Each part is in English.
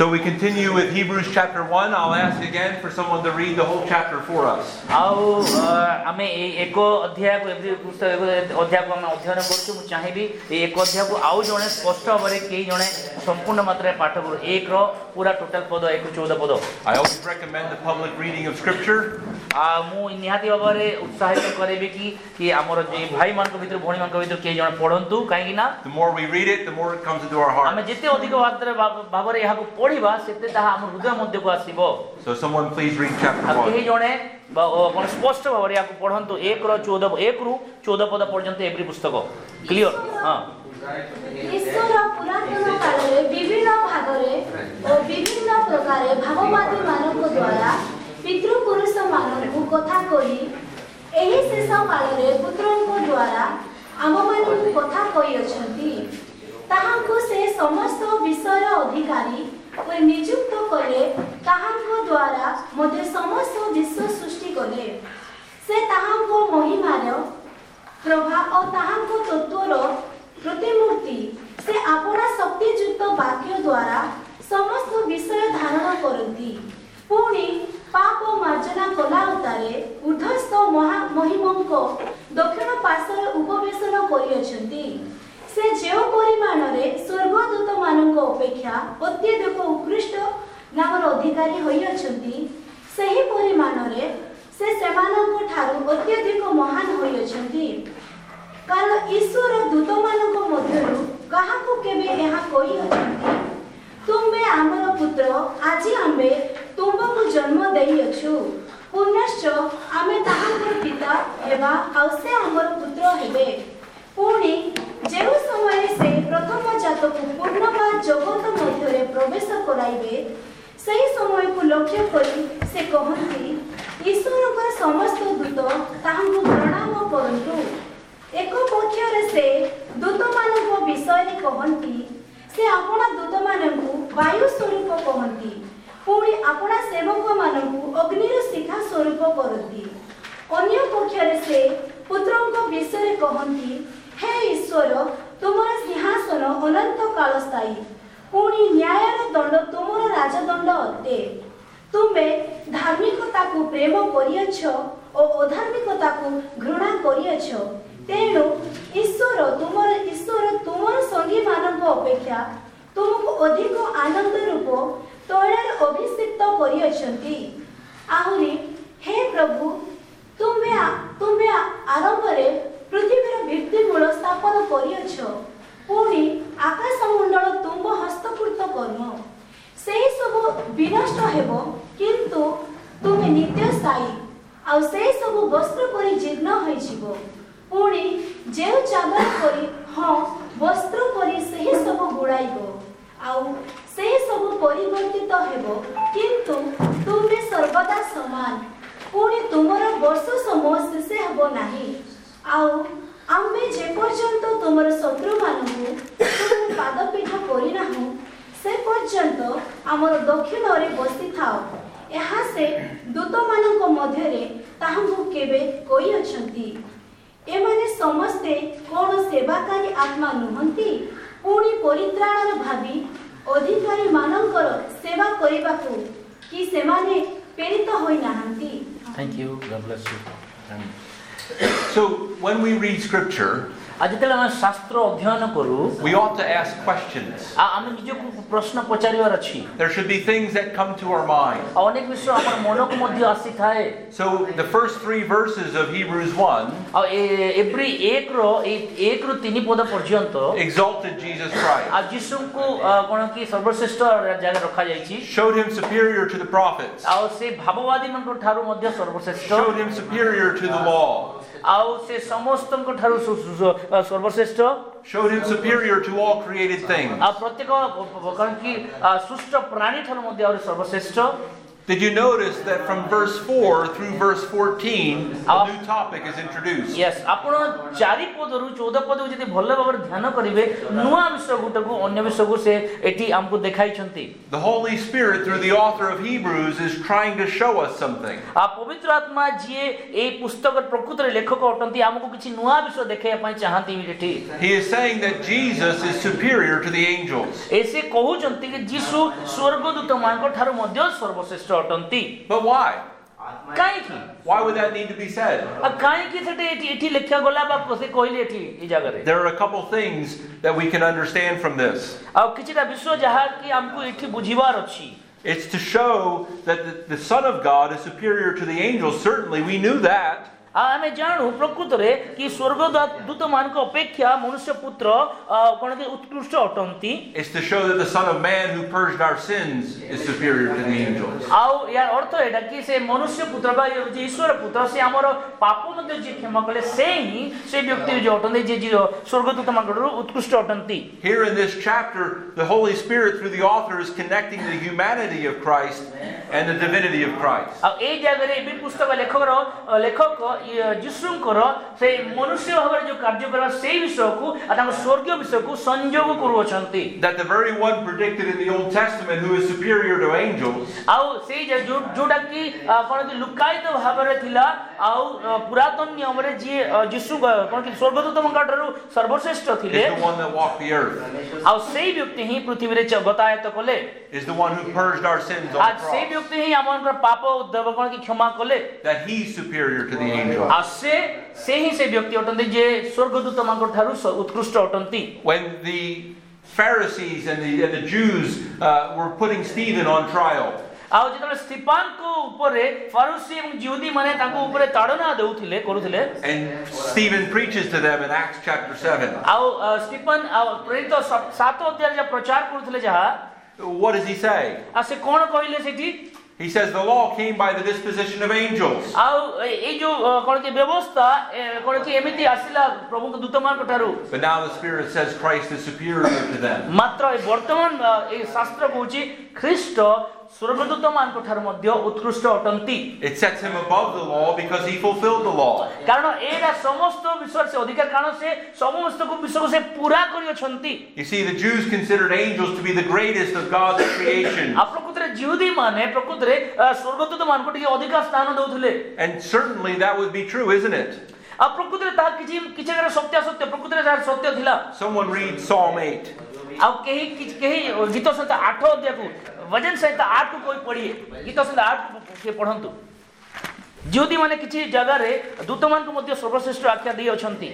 So we continue with Hebrews chapter 1. I'll ask again for someone to read the whole chapter for us. आउ आमे एक अध्याय को एब्री पुस्तक अध्याय को हम अध्ययन करछु मु चाहेबी एक अध्याय को आउ जणे स्पष्ट भाबरे केई जणे संपूर्ण मात्रा पाठ करू एक रो पूरा टोटल पद 1 14 पद. I always recommend the public reading of scripture. मु निहाती भाबरे उत्साहित करेबी कि हमर जे भाई मान को भीतर भणी मान को भीतर केई जणे पढंतु काहेकि ना The more we read it, the more it comes into our heart. आमे जेते अधिक मात्रा भाबरे यहा को पढिबा सेते ताहा हमर हृदय मध्य को आसीबो. So someone please read chapter 1. केई जणे कोन स्पष्ट भाबरे या को पढंतु 1 रो 14 पद पर्यंत एब्री पुस्तक क्लियर. हां ईश्वर पुरातन कालरे विभिन्न भागरे और विभिन्न प्रकारे भाववादी मानव द्वारा पितृपुरुष मानव कथा कही एही शेष कालरे पुत्रଙ୍କ द्वारा आमମାନଙ୍କୁ कथा कही अछंती ताहाको से समस्त विषय अधिकारी और नियुक्त कले ताहाको द्वारा मध्य समस्त विश्व सृष्टि कले से ताहाको महिमार प्रभा और ताहाको तत्वर प्रतिमूर्ति से अपना शक्तियुक्त वाक्य द्वारा समस्त विषय धारण करती पुणी पाप मार्जना कला उतारे ऊर्ध्वस्थ महिमंक दक्षिण पार्श्वर उपवेशन करियछंती से जेव परिमाण रे स्वर्गदूत मानक अपेक्षा अत्यधिक उत्कृष्ट नामर अधिकारी होइयछंती सही परिमाण रे से सेमानक ठारू अत्यधिक महान होइयछंती कारण ईश्वर दूत मानक मध्यरु काहाको केबे एहा कहि अछंती तुमे आमर पुत्र आजि आमे तुमको जन्म देई अछु पुनश्च आमे ताहाकर पिता हेबा आ से आमर पुत्र हेबे पुणी जेउ समय से प्रथम जात को पूर्णकाल जगत मध्य रे प्रवेश कराइबे सही समय को लक्ष्य करी से कहंती ईश्वर का समस्त दूत ताहाको प्रणाम करंतु एक पक्षरे से दूत मानक विषय कहंती से अपना दूत मानकु वायु स्वरूप कहंती पुणी अपना सेवक मानकु अग्निर शिखा स्वरूप करती अन्य पक्षरे से पुत्रଙ୍କ विषय कहंती हे ईश्वर तुमर सिंहासन अनंत काल स्थायी पुणी न्यायर दंड तुमर राजदंड अते तुमे धार्मिकता को प्रेम करियछ और अधार्मिकता को घृणा करियछ तेणु ईश्वर तुमर संगी मानक अपेक्षा तुमको अधिक आनंद रूप तैଳରେ अभिषिक्त करियछंती आहुरी हे प्रभु तुमे आरंभ रे पृथ्वीर भित्ति मूल स्थापन करियछ पुणी आकाश मंडल तुम हस्तकृत कर्म सेही सब विनष्ट हेबो किंतु तुमे नित्य स्थायी आ सेही सब वस्त्र परि जीर्ण होई जिवो पुणी जेउ चादर करी हाँ वस्त्र परी सही सब गुड़ाइबो आउ सही सब परिवर्तित हेबो किंतु तुमे सर्वदा समान पुणी तुमर वर्ष समय शेष हेबो नाही आउ आमे जे पर्यंत तुमर शत्रु मानकु तुम पादपीठ करि नाहु से पर्यंत हमर दक्षिण रे बसि थाओ एहा से दूत मानक मध्य रे ताहांकु केबे कोई अछंती एमाने समस्ते कोन सेवाकारी आत्मा नुहंती पुणी परित्राणर भाबी अधिकारी मानकर सेवा करिबाकू कि सेमाने प्रेरित होई नाहंती. Thank you. God bless you. So when we read scripture, आज जेतेले हम शास्त्र अध्ययन करू we ought to ask questions. आमे निजको प्रश्न पचारिवार अछि. There should be things that come to our mind. अनेक विषय हमर मनक मध्ये आसी थाए. So the first 3 verses of Hebrews 1 आ एवरी 1 रो 3 पद पर्यंत exalted Jesus Christ. आ यीशु को कोन की सर्वश्रेष्ठ जगह रखा जायछि. Showed him superior to the prophets. आ से भाववादी मन ठारू मध्ये सर्वश्रेष्ठ. Showed him superior to the law. आउ से समस्तन को ठारू सर्वश्रेष्ठ. Showed him superior to all created things. आ प्रत्येक कोन की सृष्ट प्राणी ठारू मध्ये और सर्वश्रेष्ठ. Did you notice that from verse 4 through verse 14, a new topic is introduced? यस आपण 4 पदरु 14 पद जदि भल भाव ध्यान करिवे नुआ विषय गुटको अन्य विषय को से एठी हमको देखाई छंती. The Holy Spirit through the author of Hebrews is trying to show us something. आ पवित्र आत्मा जे ए पुस्तक प्रकृत रे लेखक अटंती हमको किछि नुआ विषय देखाय पय चाहती एठी. He is saying that Jesus is superior to the angels. ऐसे कहू छंती कि यीशु स्वर्गदूत मानक ठारो मध्ये सर्वश्रेष्ठ अटंती. But why? काई की Why would that need to be said? आ काई की सेटे एठी लेखा गला बा कोसे कहले एठी ई जगह रे. There are a couple things that we can understand from this. आ किछिटा विषय जहा कि हमको एठी बुझिबार अछि. It's to show that the Son of God is superior to the angels. Certainly, we knew that. आमे जानू प्रकृत रे कि स्वर्गदूत मानक अपेक्षा मनुष्य पुत्र कोन के उत्कृष्ट अटंती. It's to show that the Son of Man who purged our sins is superior to the angels. आउ यार अर्थ एटा कि से मनुष्य पुत्र बा जे ईश्वर पुत्र से हमर पाप मध्ये जे क्षमा कले से ही से व्यक्ति जे अटंती जे स्वर्गदूत मानक उत्कृष्ट अटंती. Here in this chapter, the Holy Spirit through the author is connecting the humanity of Christ and the divinity of Christ. आ ए जगह रे भी पुस्तक लेखक यीशुंकर से मनुष्य भाव जो कार्य करबा से विषय को आ स्वर्गीय विषय को संयोग करूछंती. That the very one predicted in the Old Testament who is superior to angels आउ से जोडा कि कोन कि लुकायित भाव रे थिला आउ पुरातन नियम रे जे यीशु कोन कि स्वर्गदूत मंगाटरु सर्वश्रेष्ठ थिले is the one that walked the earth, आउ से व्यक्ति ही पृथ्वी रे गतायत कले, is the one who purged our sins on आज the से cross. व्यक्ति ही हमनकर पाप उद्भव कोन कि क्षमा कले. That he's superior to the angels. आ से ही से व्यक्ति अटंती जे स्वर्गदूत मंगाटर ठारु उत्कृष्ट अटंती. When the Pharisees and the Jews were putting Stephen on trial, आउ जेतले स्टीफान को ऊपरे फरीसी एवं यहूदी माने ताको ऊपरे ताड़ना देउथिले करूथिले, and Stephen preaches to them in Acts chapter 7. आउ स्टीफन प्रेरित 7 अध्याय जे प्रचार करूथिले जहा, What does he say? आ से कोन कहिले सेठी He says the law came by the disposition of angels. आउ ए जो कोन के व्यवस्था कोन के एमिति आसिला प्रभु के दूतमान कठारु. But now the Spirit says Christ is superior to them. मात्र वर्तमान ए शास्त्र कहूची ख्रीष्ट स्वर्गदूत मान कठारु मध्ये उत्कृष्ट अटंती. It sets him above the law because he fulfilled the law. कारण एरा समस्त विश्व से अधिकार कारण से समस्त को विश्व से पूरा करियछंती. You see, the Jews considered angels to be the greatest of God's creation. आ प्रकृत रे यहूदी माने प्रकृत रे स्वर्गदूत मान को टिके अधिकार स्थान दउथले. And certainly that would be true, isn't it? आ प्रकृत रे ता किछि सत्य प्रकृत रे सत्य थिला. Someone read Psalm 8. आ केही गीत संहिता 8 अध्याय को वचन संहिता 8 को कोई पढ़ी गीत संहिता 8 के पढ़ंतु. यहूदी माने किछि जगह रे दूतमान को मध्ये सर्वश्रेष्ठ आख्या दै अछंती.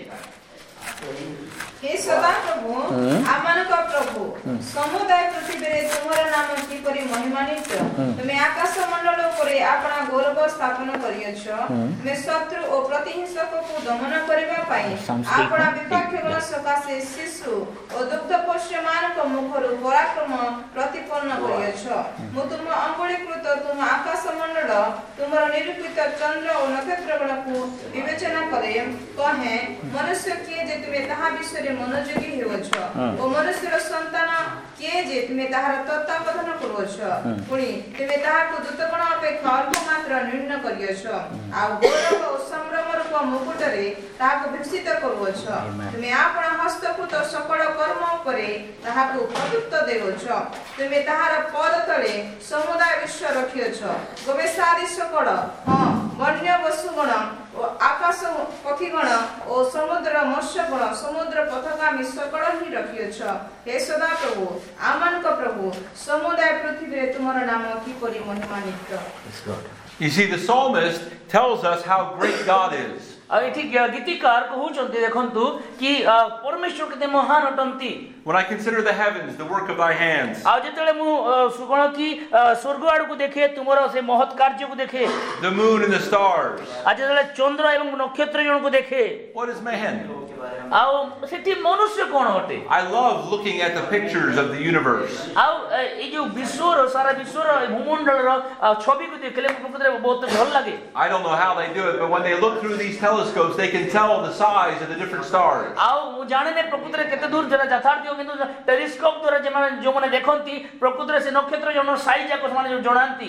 हे सदा प्रभु आमानक प्रभु समुदाय पृथ्वी रे तुमरा नाम किपरि महिमान्वित. तुमे आकाश मंडल उपरे आपना गौरव स्थापन करियछ. तुमे शत्रु ओ प्रतिहिंसक को दमन करिबा पई आपना विपक्षगण सकासे शिशु ओ दुग्धपोष्य मानक मुखरु पराक्रम प्रतिपन्न करियछ. मु तुम अंगुलीकृत तुम आकाश मंडल तुमरा निरूपित चंद्र ओ नक्षत्रगण को विवेचना करे कहे मनुष्य किए जे तुमे ताहा विषय मनोयोगी हेउछ. ओ मनुष्यर संतान किए जे तुमे ताहार तत्त्वावधान करूछ. पुणी तुमे ताहाको दूतगण अपेक्षा अल्प मात्र निर्णय करियछ. आ गौरव ओ संभ्रम रूप मुकुट रे ताहाको विकसित करूछ. तुमे आपन हस्तकृत सकल कर्म उपरे ताहाको प्रयुक्त देउछ. तुमे ताहार पद तळे समुदाय विश्व रखियछ. गवेषादि सकल वन्य वस्तुगण ओ आकाश पथिगण ओ समुद्र मत्स्यगण समुद्र पथगामी सकल ही रखियछ. हे सदा प्रभु आमानक प्रभु समुदाय पृथ्वी रे तुमर नाम किपरि महिमान्वित. You see, the psalmist tells us how great God is. एठी गीतिकार कहउचंती देखंतु कि परमेश्वर केते महान अटंती. When I consider the heavens, the work of thy hands, आ जेतले मु सुगण की स्वर्ग आड़ को देखे तुमरो से महत् कार्य को देखे, the moon and the stars, आ जेतले चंद्र एवं नक्षत्र जन को देखे, what is man? आ सेठी मनुष्य कोन हटे. I love looking at the pictures of the universe. आ ए जो विश्वर सारा विश्वर भूमंडल रो छवि को देखले प्रकृति बहुत भल लागे. I don't know how they do it, but when they look through these telescopes, they can tell the size of the different stars. आ मु जाने ने प्रकृति केते दूर जरा यथार्थ किंतु टेलिस्कोप द्वारा जे माने जो माने देखंती प्रकृति से नक्षत्र जन साइज को माने जणांती.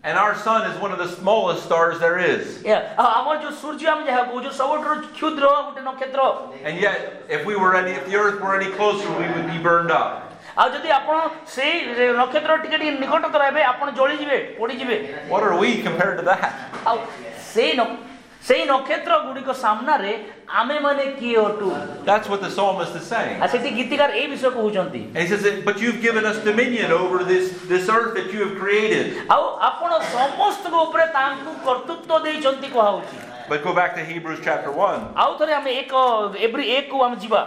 And our sun is one of the smallest stars there is. ଆମର ଯୋଉ ସୂର୍ଯ୍ୟ ଆମେ ଯାହା କହୁଛୁ ସବୁଠାରୁ କ୍ଷୁଦ୍ର ଗୋଟେ ନକ୍ଷତ୍ର। And yet, if the earth were any closer, we would be burned up. ଆଉ ଯଦି ଆପଣ ସେଇ ନକ୍ଷତ୍ର ଟିକେ ଟିକେ ନିକଟତର ହେବେ ଆପଣ ଜଳିଯିବେ ପୋଡ଼ିଯିବେ। What are we compared to that? ଆଉ ସେଇ ନକ୍ଷତ୍ର ଗୁଡ଼ିକ ସାମ୍ନାରେ ଆମେ ମାନେ କିଏ ଅଟୁ? That's what the psalmist is saying. ଆଉ ସେଠି ଗୀତିକାର ଏଇ ବିଷୟ କହୁଛନ୍ତି। And he says, but you've given us dominion over this earth that you have created. ଆଉ ଆପଣ ସମସ୍ତଙ୍କ ଉପରେ ତାଙ୍କୁ କର୍ତ୍ତୃତ୍ୱ ଦେଇଛନ୍ତି କୁହାହଉଛି। But go back to Hebrews chapter 1. ଆଉ ଥରେ ଆମେ ଏବ୍ରି 1 କୁ ଆମେ ଯିବା।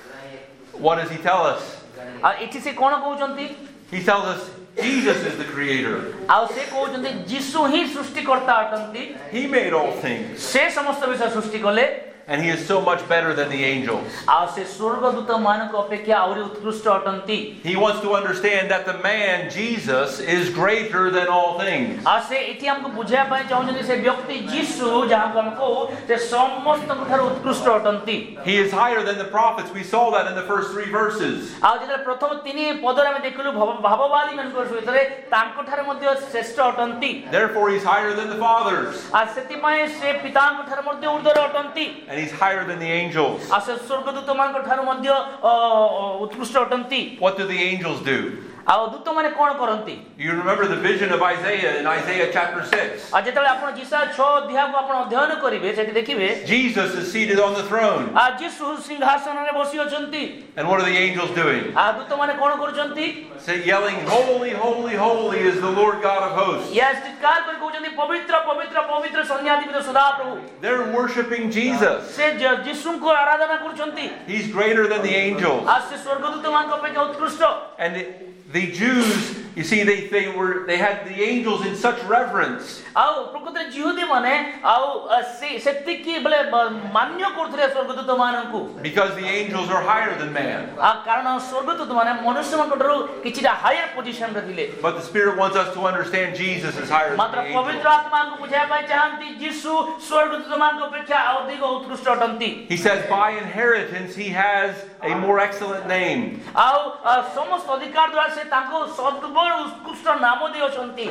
What does he tell us? ଆଉ ଏଠି ସେ କ'ଣ କହୁଛନ୍ତି? He tells us Jesus is the creator. ଆଉ ସେ କହୁଛନ୍ତି ଯୀଶୁ ହିଁ ସୃଷ୍ଟିକର୍ତ୍ତା ଅଟନ୍ତି। He made all things. ସେ ସମସ୍ତ ବିଷୟ ସୃଷ୍ଟି କଲେ। And he is so much better than the angels. ଆଉ ସେ ସ୍ୱର୍ଗଦୂତ ମାନଙ୍କ ଅପେକ୍ଷା ଆହୁରି ଉତ୍କୃଷ୍ଟ ଅଟନ୍ତି। He wants to understand that the man Jesus is greater than all things. ଆଉ ସେ ଏଠି ଆମକୁ ବୁଝାଇବା ପାଇଁ ଚାହୁଁଛନ୍ତି ସେ ବ୍ୟକ୍ତି ଯୀଶୁ ଯାହାକୁ ଆମେ କହୁ ସେ ସମସ୍ତଙ୍କ ଠାରୁ ଉତ୍କୃଷ୍ଟ ଅଟନ୍ତି। He is higher than the prophets. We saw that in the first 3 verses. ଆଉ ଯେତେବେଳେ ପ୍ରଥମ 3 ପଦରେ ଆମେ ଦେଖିଲୁ ଭାବବାଦୀ ମାନଙ୍କ ଭିତରେ ତାଙ୍କ ଠାରୁ ମଧ୍ୟ ଶ୍ରେଷ୍ଠ ଅଟନ୍ତି। Therefore he's higher than the fathers. ଆଉ ସେଥିପାଇଁ ସେ ପିତାଙ୍କ ଠାରୁ ମଧ୍ୟ ଉର୍ଦ୍ଧ୍ୱରେ ଅଟନ୍ତି। And he's higher than the angels. ଆଉ ସେ ସ୍ୱର୍ଗଦୂତ ମାନଙ୍କ ଠାରୁ ମଧ୍ୟ ଉତ୍କୃଷ୍ଟ ଅଟନ୍ତି। What do the angels do? ଆଉ ଦୂତମାନେ କ'ଣ କରନ୍ତି? You remember the vision of Isaiah in Isaiah chapter 6. ଆଉ ଯେତେବେଳେ ଆପଣ ଯିଶାୟା 6 ଅଧ୍ୟାୟକୁ ଆପଣ ଅଧ୍ୟୟନ କରିବେ ସେଠି ଦେଖିବେ Jesus is seated on the throne. ଆଉ ଯୀଶୁ ସିଂହାସନରେ ବସି ଅଛନ୍ତି। And what are the angels doing? ଆଉ ଦୂତମାନେ କ'ଣ କରୁଛନ୍ତି? Yelling, holy, holy, holy is the Lord God of hosts. ଚିତ୍କାର କରି କହୁଛନ୍ତି ପବିତ୍ର ପବିତ୍ର ପବିତ୍ର ସୈନ୍ୟାଧିପତି ସଦାପ୍ରଭୁ। They're worshiping Jesus. ସେ ଯୀଶୁଙ୍କୁ ଆରାଧନା କରୁଛନ୍ତି। He's greater than the angels. ଆଉ ସେ ସ୍ୱର୍ଗଦୂତମାନଙ୍କ ଅପେକ୍ଷା ଉତ୍କୃଷ୍ଟ। And the Jews, you see, they had the angels in such reverence. ଆଉ ପ୍ରକୃତରେ ଯିହୁଦୀ ମାନେ ଆଉ ସେତିକି ବୋଲେ ମାନ୍ୟ କରୁଥିଲେ ସ୍ୱର୍ଗଦୂତ ମାନଙ୍କୁ। Because the angels are higher than man. କାରଣ ସ୍ୱର୍ଗଦୂତ ମାନେ ମନୁଷ୍ୟଙ୍କ ଠାରୁ କିଛିଟା ହାୟର ପୋଜିସନରେ ଥିଲେ। But the Spirit wants us to understand Jesus is higher than ମାତ୍ର the ପବିତ୍ର angels. ଆତ୍ମାଙ୍କୁ ବୁଝାଇବା ପାଇଁ ଚାହାନ୍ତି ଯୀଶୁ ସ୍ୱର୍ଗଦୂତମାନଙ୍କ ଅପେକ୍ଷା ଅଧିକ ଉତ୍କୃଷ୍ଟ ଅଟନ୍ତି। He says by inheritance he has a more excellent name. ଆଉ ସମସ୍ତ ଅଧିକାର ଦ୍ୱାରା ସେ ତାଙ୍କୁ ସର୍ବୋତ୍ତମ ଉତ୍କୃଷ୍ଟ ନାମ ଦେଇଛନ୍ତି।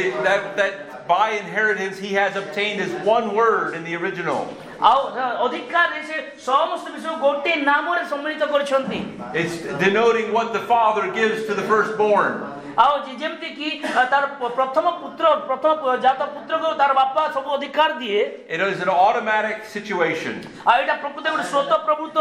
That by inheritance he has obtained is one word in the original. ଆଉ ଅଧିକାରରେ ସେ ସମସ୍ତ ବିଷୟ ଗୋଟେ ନାମରେ ସମ୍ମିଳିତ କରିଛନ୍ତି। It's denoting what the Father gives to the firstborn. ଆଉ ଯେମିତି କି ତାର ପ୍ରଥମ ଜାତ ପୁତ୍ରକୁ ତାର ବାପା ସବୁ ଅଧିକାର ଦିଏ। It is an automatic situation. ଆଉ ଏଇଟା ପ୍ରକୃତରେ ଗୋଟେ ସ୍ୱତଃପ୍ରବୃତ୍ତ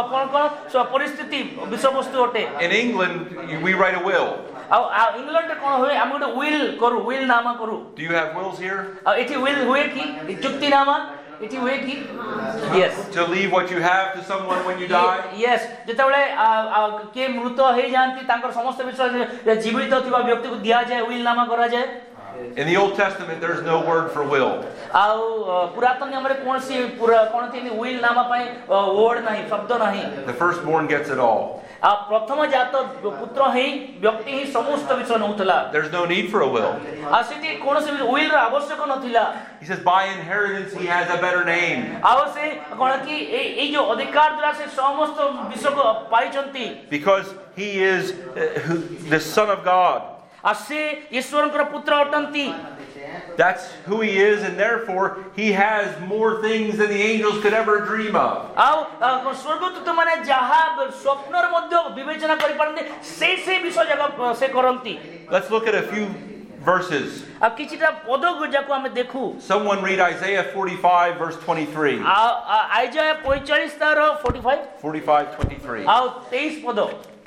ପରିସ୍ଥିତି ବିଷୟବସ୍ତୁ ଅଟେ। In England we write a will. ଆଉ ଇଂଲଣ୍ଡରେ କ'ଣ ହୁଏ ଆମେ ଗୋଟେ ୱିଲ୍ ନାମା କରୁ। Do you have wills here? ଆଉ ଏଠି ୱିଲ୍ ହୁଏ କି ଚୁକ୍ତିନାମା ଏଠି ହୁଏ କି? Yes. To leave what you have to someone when you die? Yes. ଯେତେବେଳେ କିଏ ମୃତ ହେଇଯାଆନ୍ତି ତାଙ୍କର ସମସ୍ତ ବିଷୟ ଜୀବିତ ଥିବା ବ୍ୟକ୍ତିକୁ ଦିଆଯାଏ ୱିଲ୍ ନାମା କରାଯାଏ। In the Old Testament there's no word for will. ଆଉ ପୁରାତନ ନିୟମରେ କୌଣସି ୱିଲ୍ ନାମା ପାଇଁ ୱାର୍ଡ ନାହିଁ ଶବ୍ଦ ନାହିଁ। The firstborn gets it all. ଆଉ ପ୍ରଥମ ଜାତ ପୁତ୍ର ହିଁ ବ୍ୟକ୍ତି ହିଁ ସମସ୍ତ ବିଷୟ ନେଉଥିଲା। There's no need for a will. ଆଉ ସେଠି କୌଣସି ୱିଲ୍ର ଆବଶ୍ୟକ ନଥିଲା। He says by inheritance he has a better name. ଆଉ ସେ କ'ଣ କି ଏଇ ଯୋଉ ଅଧିକାର ଦ୍ୱାରା ସେ ସମସ୍ତ ବିଷୟକୁ ପାଇଛନ୍ତି। Because he is the Son of God. ଆଉ ସେ ଈଶ୍ୱରଙ୍କର ପୁତ୍ର ଅଟନ୍ତି। That's who he is, and therefore he has more things than the angels could ever dream of. ଆଉ ସ୍ୱର୍ଗଦୂତ ମାନେ ଯାହା ସ୍ୱପ୍ନର ମଧ୍ୟ ବିବେଚନା କରିପାରନ୍ତି ସେ ବିଷୟ ଯାକ ସେ କରନ୍ତି। Let's look at a few verses. ଆଉ କିଛିଟା ପଦ ଯାକୁ ଆମେ ଦେଖୁ। Someone read Isaiah 45 verse 23. ଆଇଜାୟା 45 ତାର 45:23. ଆଉ 23 ପଦ।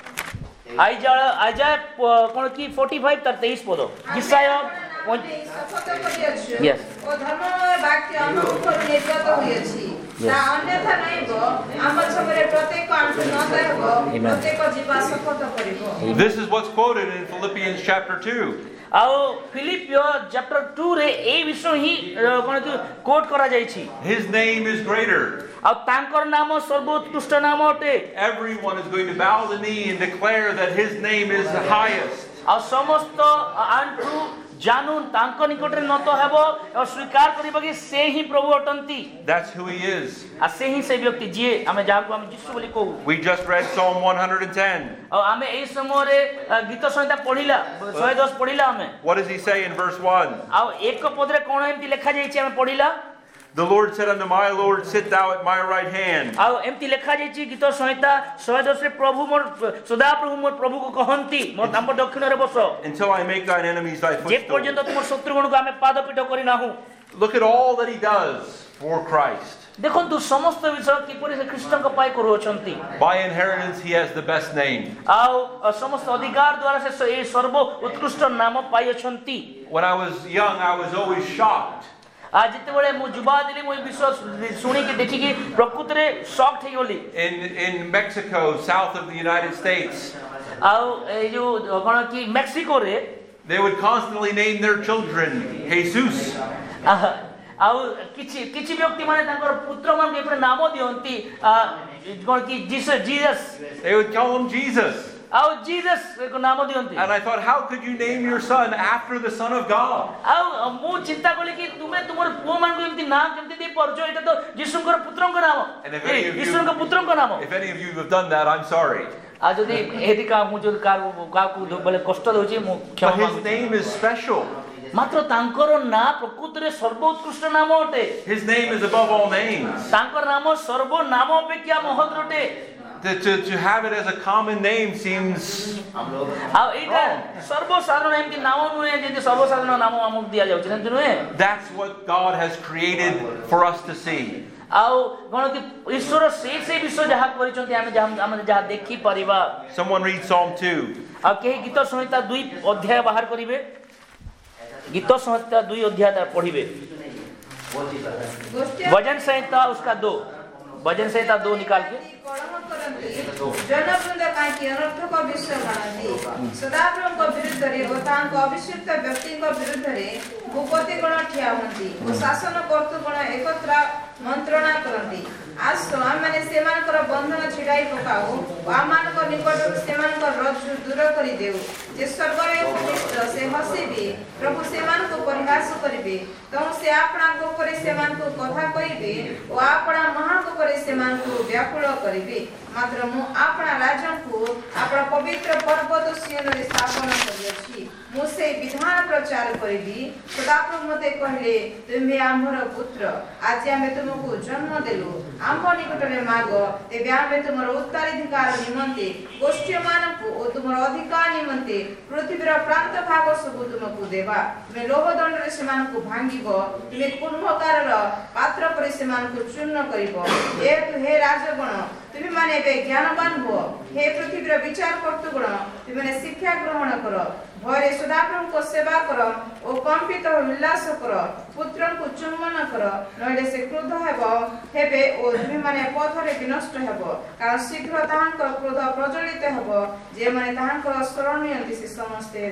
ଆଇଜାୟା କ'ଣ କି 45 ତାର 23 ପଦ। ଯିଶାୟା ଶପଥ କରିଅଛୁ Yes. ଓ ଧର୍ମମୟ ବାକ୍ୟ ଆମ ଉପରୁ ନିର୍ଗତ ହୋଇଅଛି। ତା ଅନ୍ୟଥା ନାଇବ ଆମ ଛକରେ ପ୍ରତ୍ୟେକ ଆଣ୍ଠୁ ନ ଦାୟବ ପ୍ରତ୍ୟେକ ଯିବା ଶପଥ କରିବ। This is what's quoted in Philippians chapter 2. ଆଉ ଫିଲିପିଓ ଚାପ୍ଟର 2 ରେ ଏଇ ବିଷୟ ହିଁ କ'ଣ କି କୋଟ୍ କରାଯାଇଛି। His name is greater. ଆଉ ତାଙ୍କର ନାମ ସର୍ବୋତ୍କୃଷ୍ଟ ନାମ ଅଟେ। Everyone is going to bow the knee and declare that his name is the highest. आ समस्त आंठु जानू तांको निकटरे न तो हेबो और स्वीकार करिबो कि से ही प्रभु अटंती That's who he is. आ से ही से व्यक्ति जे आमे जाको आमे यीशु बोली कहू We just read Psalm 110. और आमे एई समय रे गीत संहिता पढिला 110 पढिला आमे What does he say in verse 1? आ एक पदरे कोन एम्ति लेखा जाईछि आमे पढिला The Lord said unto my Lord, sit thou at my right hand. आ एम्ति लेखा जाईछि गीत संहिता 110 रे प्रभु मोर सदा प्रभु मोर प्रभु को कहंती मोर हमर दक्षिण रे बसो Until I make thine enemies thy J footstool. पर्यंत तुमर शत्रुगण को आमे पादपीठ करि नाहु Look at all that he does for Christ. देखंतु समस्त विषय किपरि से ख्रीष्टन को पाई करू अछंती By inheritance he has the best name. आ समस्त अधिकार द्वारा से ए सर्व उत्कृष्ट नाम पाई अछंती When I was young, I was always shocked. आज जिते बळे मु जुबा दिली मु विषय सुनी के देखि कि प्रकृति रे शॉक થઈ ગોલી In Mexico, south of the United States, आ ए जो कोन कि मेक्सिको रे they would constantly name their children Jesus. आ किछि व्यक्ति माने तांकर पुत्र मान के नाम दियंती कोन कि Jesus They would call him Jesus. आ जीसस को नाम दियंती And I thought, how could you name your son after the Son of God? आ मु चिंता कली कि तुमे तुमर पुओ मान को एम्ति नाम केमति दे परजो एटा तो यीशुकर पुत्रंकर नाम यीशुकर पुत्रंकर नाम If any of you have done that, I'm sorry. आ जदि एति का मु जो का को बले कष्ट दोछि मु But क्षमा his name is special. मात्र तांकर ना प्रकृति रे सर्वोत्कृष्ट नाम अटे His name is above all names. तांकर नाम सर्व नाम अपेक्षा महत् रटे To have it as a common name seems आ एटा सर्वसाधारण एमति नाम नुहे जेति सर्वसाधारण नाम हमक दिया जाउछ न नुहे that's what God has created for us to see. आउ कोन कि ईश्वर से विषय जहा परिचंती हम जहा देखि परिबा Someone read Psalm 2. आ के गीत संहिता 2 अध्याय बाहर करिवे गीत संहिता 2 अध्याय तार पढिबे भजन संहिता उसका 2 भजन संहिता 2 निकाल के जनवृंद कांकी अनर्थक विषय गणती सदाप्रभुଙ୍କ विरुद्धରେ ଓ ତାଙ୍କ ଅଭିଷିକ୍ତ ବ୍ୟକ୍ତିଙ୍କ ବିରୁଦ୍ଧରେ ଭୂପତି ଗଣ ଠିଆ ହୁଅନ୍ତି ଓ ଶାସନ କର୍ତ୍ତୃଗଣ ଏକତ୍ର ମନ୍ତ୍ରଣା କରନ୍ତି ଆସ ଆମମାନେ ସେମାନଙ୍କର ବନ୍ଧନ ଛିଡାଇ ପକାଉ ଓ ଆମମାନଙ୍କ ନିକଟରୁ ସେମାନଙ୍କର ରଜ୍ଜୁ ଦୂର କରି ଦେଉ ଯେ ସ୍ୱର୍ଗରେ ଉପବିଷ୍ଟ ସେ ହସିବେ ପ୍ରଭୁ ସେମାନଙ୍କୁ ପରିହାସ କରିବେ ତେଣୁ ସେ ଆପଣଙ୍କ ଉପରେ ସେମାନଙ୍କୁ କଥା କହିବେ ଓ ଆପଣା ମହାଙ୍କ ଉପରେ ସେମାନଙ୍କୁ ବ୍ୟାକୁଳ କରିବେ ମାତ୍ର ମୁଁ ଆପଣା ରାଜାଙ୍କୁ ଆପଣା ପବିତ୍ର ପର୍ବତ ସିୟନରେ ସ୍ଥାପନ କରିଅଛି ମୁଁ ସେ ବିଧାନ ପ୍ରଚାର କରିବି ସଦାପ୍ରଭୁ ମୋତେ କହିଲେ ତୁମେ ଆମର ପୁତ୍ର ଆଜି ଆମେ ତୁମକୁ ଜନ୍ମ ଦେଲୁ ଆମ ନିକଟରେ ମାଗ ତେବେ ଆମେ ତୁମର ଉତ୍ତରାଧିକାର ନିମନ୍ତେ ଗୋଷ୍ଠୀମାନଙ୍କୁ ଓ ତୁମର ଅଧିକାର ନିମନ୍ତେ ପୃଥିବୀର ପ୍ରାନ୍ତ ଭାଗ ସବୁ ତୁମକୁ ଦେବା ତୁମେ ଲୋହଦଣ୍ଡରେ ସେମାନଙ୍କୁ ଭାଙ୍ଗିବ ତୁମେ କୁମ୍ଭକାରର ପାତ୍ର ପରି ସେମାନଙ୍କୁ ଚୂର୍ଣ୍ଣ କରିବ ଯେହେତୁ ହେ ରାଜଗଣ तुम माने बे ज्ञानवान हो हे पृथ्वीर विचार करतुगुण तुमने शिक्षा ग्रहण कर भरे सदाप्रभु को सेवा कर ओ कंपित उल्लास कर पुत्रन को चुम्बन कर नहिले से क्रोध हेबे ओ तुम माने पथरे विनष्ट हेबो कारण शीघ्र ताहांकर क्रोध प्रज्वलित हेबो जे माने ताहांकर शरण नियंती से समस्ते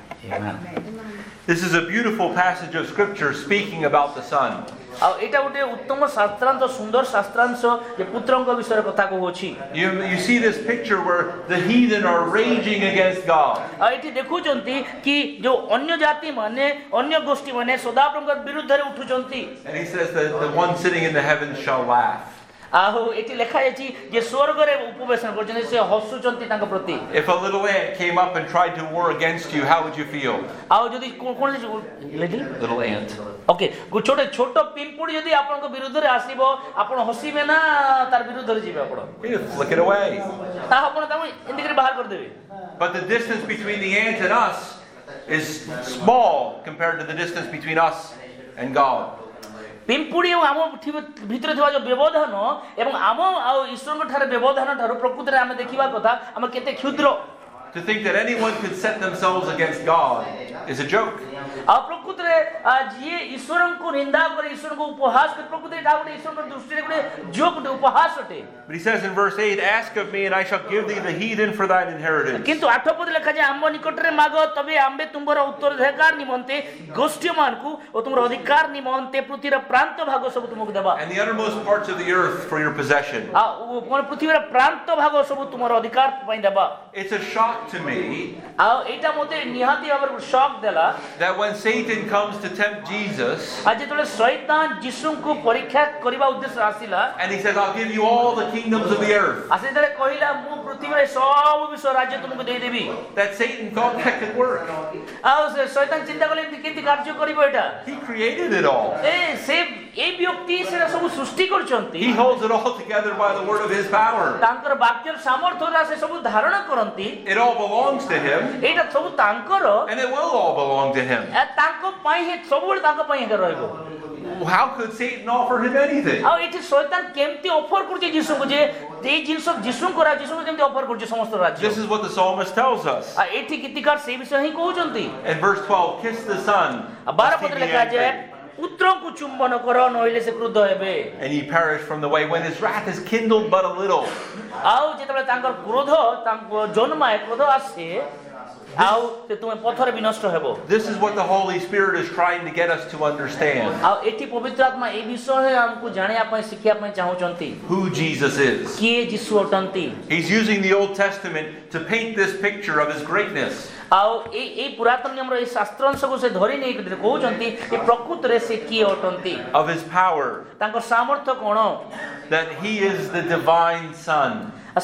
धन्य This is a beautiful passage of scripture speaking about the Son. आ एटा उटे उत्तम शास्त्रांश सुंदर शास्त्रांश जे पुत्रंक विषय कथा को होछि You see this picture where the heathen are raging against God. आ एठी देखुचंती कि जो अन्य जाति माने अन्य गोष्ठी माने सदाप्रभुଙ୍କ विरुद्ध रे उठुचंती And he says that the one sitting in the heavens shall laugh. आहो एठी लेखा अछि जे स्वर्ग रे उपवेशन करछन से हसुचंती तांका प्रति If a little ant came up and tried to war against you, how would you feel? आउ जदी कोन Little ant. ओके छोटे छोट पिंपुडी जदी आपनक विरुद्ध रे आसीबो आपन हसीबे ना तार विरुद्ध रे जीबे आपन You flick it away. ता आपन ताऊ इंदी करे बाहर कर देबे But the distance between the ant and us is small compared to the distance between us and God. पिंपुडी आम भितर थिबा जो व्यवधान एवं आम आ ईश्वर ठारे व्यवधान ठारो प्रकृति रे आमे देखिबा कथा आम केते क्षुद्र To think that anyone could set themselves against God is a joke. आ प्रकृत रे जे ईश्वर को निंदा करे ईश्वर को उपहास करे प्रकृत रे डाउट ईश्वर को दृष्टि रे गुटे जोक गुटे उपहास अटे But he says in verse 8, ask of me and I shall give thee the heathen for thine inheritance. किंतु 8 पद लेखा जे आम्ब निकट रे माग तबे आम्बे तुमर उत्तराधिकार निमंते गोष्ठी मानकु ओ तुमर अधिकार निमंते पृथ्वी रे प्रांत भाग सब तुमको देबा And the uttermost parts of the earth for your possession. आ कोन पृथ्वी रे प्रांत भाग सब तुमर अधिकार पई देबा It's a shock to me आ एटा मते निहाती भाबर शॉक देला that when Satan comes to tempt Jesus आज जेतले शैतान यीशु को परीक्षा करबा उद्देश्य आसिला and he says, I'll give you all the kingdoms of the earth. आसे जेतले कहिला मु पृथ्वी रे सब विश्व राज्य तुमको दे देबी That Satan thought that could work. आ शैतान चिंता करले केति कार्य करबो एटा He created it all. ए व्यक्ति से सब सृष्टि करछंती He holds it all together by the word of his power. तांकर वाक्यर सामर्थ्य रा से सब धारण करंती It all belongs to him एटा सब तांकर and it will all belong to him. तांको पई हे सब बेले तांको पई हे रहइबो How could Satan offer him anything? आ एठी शैतान केमती ऑफर करछि यीशु को जे ए जिंस यीशु को रा यीशु को केमती ऑफर करछि समस्त राज्य This is what the psalmist tells us. आ एठी गीतकार से विषय ही कहउचंती In verse 12, kiss the son, 12 पद लेखा जे पुत्र को चुंबन करो नहिले से क्रुद्ध हेबे and he perished from the way when his wrath is kindled but a little. आउ जेतबे तांकर क्रोध तांको जन्माय क्रोध आसे आउ ते तुमे पथर विनष्ट हेबो This is what the Holy Spirit is trying to get us to understand. आउ एठी पवित्र आत्मा ए विषय हमकु जानिया पय सिखिया पय चाहउचंती Who Jesus is. किए यीशु अटंती He's using the Old Testament to paint this picture of his greatness. आउ ए पुरातन नियम रो ए शास्त्रांश को से धरि नै कहउचंती ए प्रकृत रे से किए अटंती Of his power. तांको सामर्थ्य कोन That he is the divine son.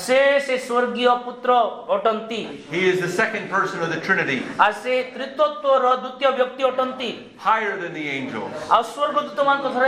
से स्वर्गीय पुत्र अटंती He is the second person of the Trinity. आ से त्रित्वत्व रो द्वितीय व्यक्ति अटंती Higher than the angels. आ स्वर्गदूत मान को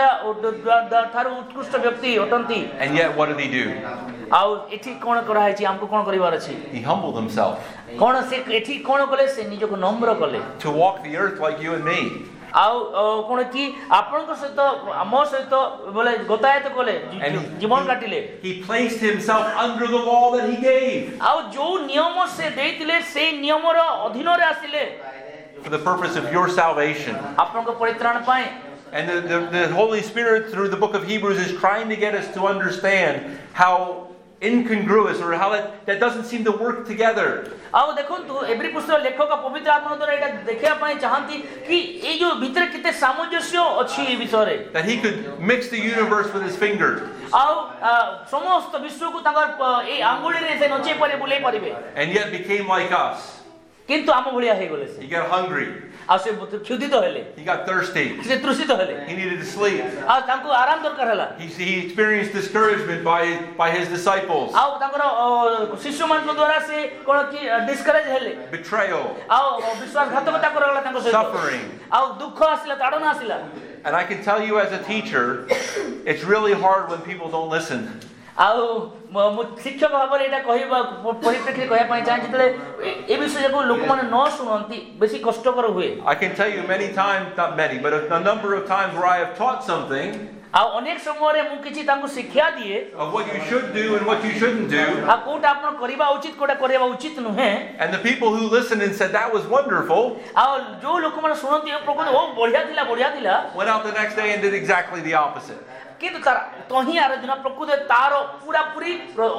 धरा थारु उत्कृष्ट व्यक्ति अटंती And yet what did he do? आउ एठी कोन करा है छी हमको कोन करिवार अछि He humbled himself. कोन से एठी कोन कले से निज को नम्र कले To walk the earth like you and me. आउ कोन की आपन को सहित हमो सहित बोले गोतायत कले जीवन काटिले He placed himself under the law that he gave. आउ जो नियम से देतिले से नियम रो अधीन रे आसिले For the purpose of your salvation. आपन को परित्राण पाए And the Holy Spirit through the book of Hebrews is trying to get us to understand how incongruous or how that doesn't seem to work together. आउ देखंतु every पुस्तक लेखक पवित्र आत्मा द्वारा एटा देखिया पय चाहंती कि ए जो भीतर केते सामंजस्य अछि ए विषय रे That he could mix the universe with his fingers. आउ समस्त विश्व को ताकर ए आंगुली रे से नचे परे बुले परिबे And yet became like us. किंतु आम भलिया हे गले से He got hungry. आ से क्षुधित हेले He got thirsty. से तृषित हेले He needed to sleep. आ तांको आराम दरकार हला He experienced discouragement by his disciples. आउ तांकर शिष्य मान को द्वारा से कोन की डिस्करेज हेले Betrayal. आउ विश्वासघातकता करला तांको सहित Suffering. आउ दुख आसिला ताडन आसिला And I can tell you as a teacher, it's really hard when people don't listen. आउ मु शिक्षक भाବରେ एटा कहबा परिप्रेक्षी कहया पय चाहि जतले ए विषय को लोक माने न सुनंती बेसी कष्टकर हुए I can tell you many times, not many, but a number of times where I have taught something आ अनेक समय रे मु किछि तांको शिक्षा दिए of what you should do and what you shouldn't do. आ कोटा आपण करबा उचित कोटा करबा उचित नुहे And the people who listened and said that was wonderful आ जो लोक माने सुनंती प्रकृत ओ बढ़िया थिला went out the next day and did exactly the opposite. किंतु तार तही आर दिन प्रकृत तार पूरा पूरी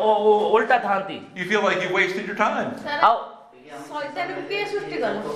उल्टा थांती You feel like you wasted your time. आ शैतान को के सृष्टि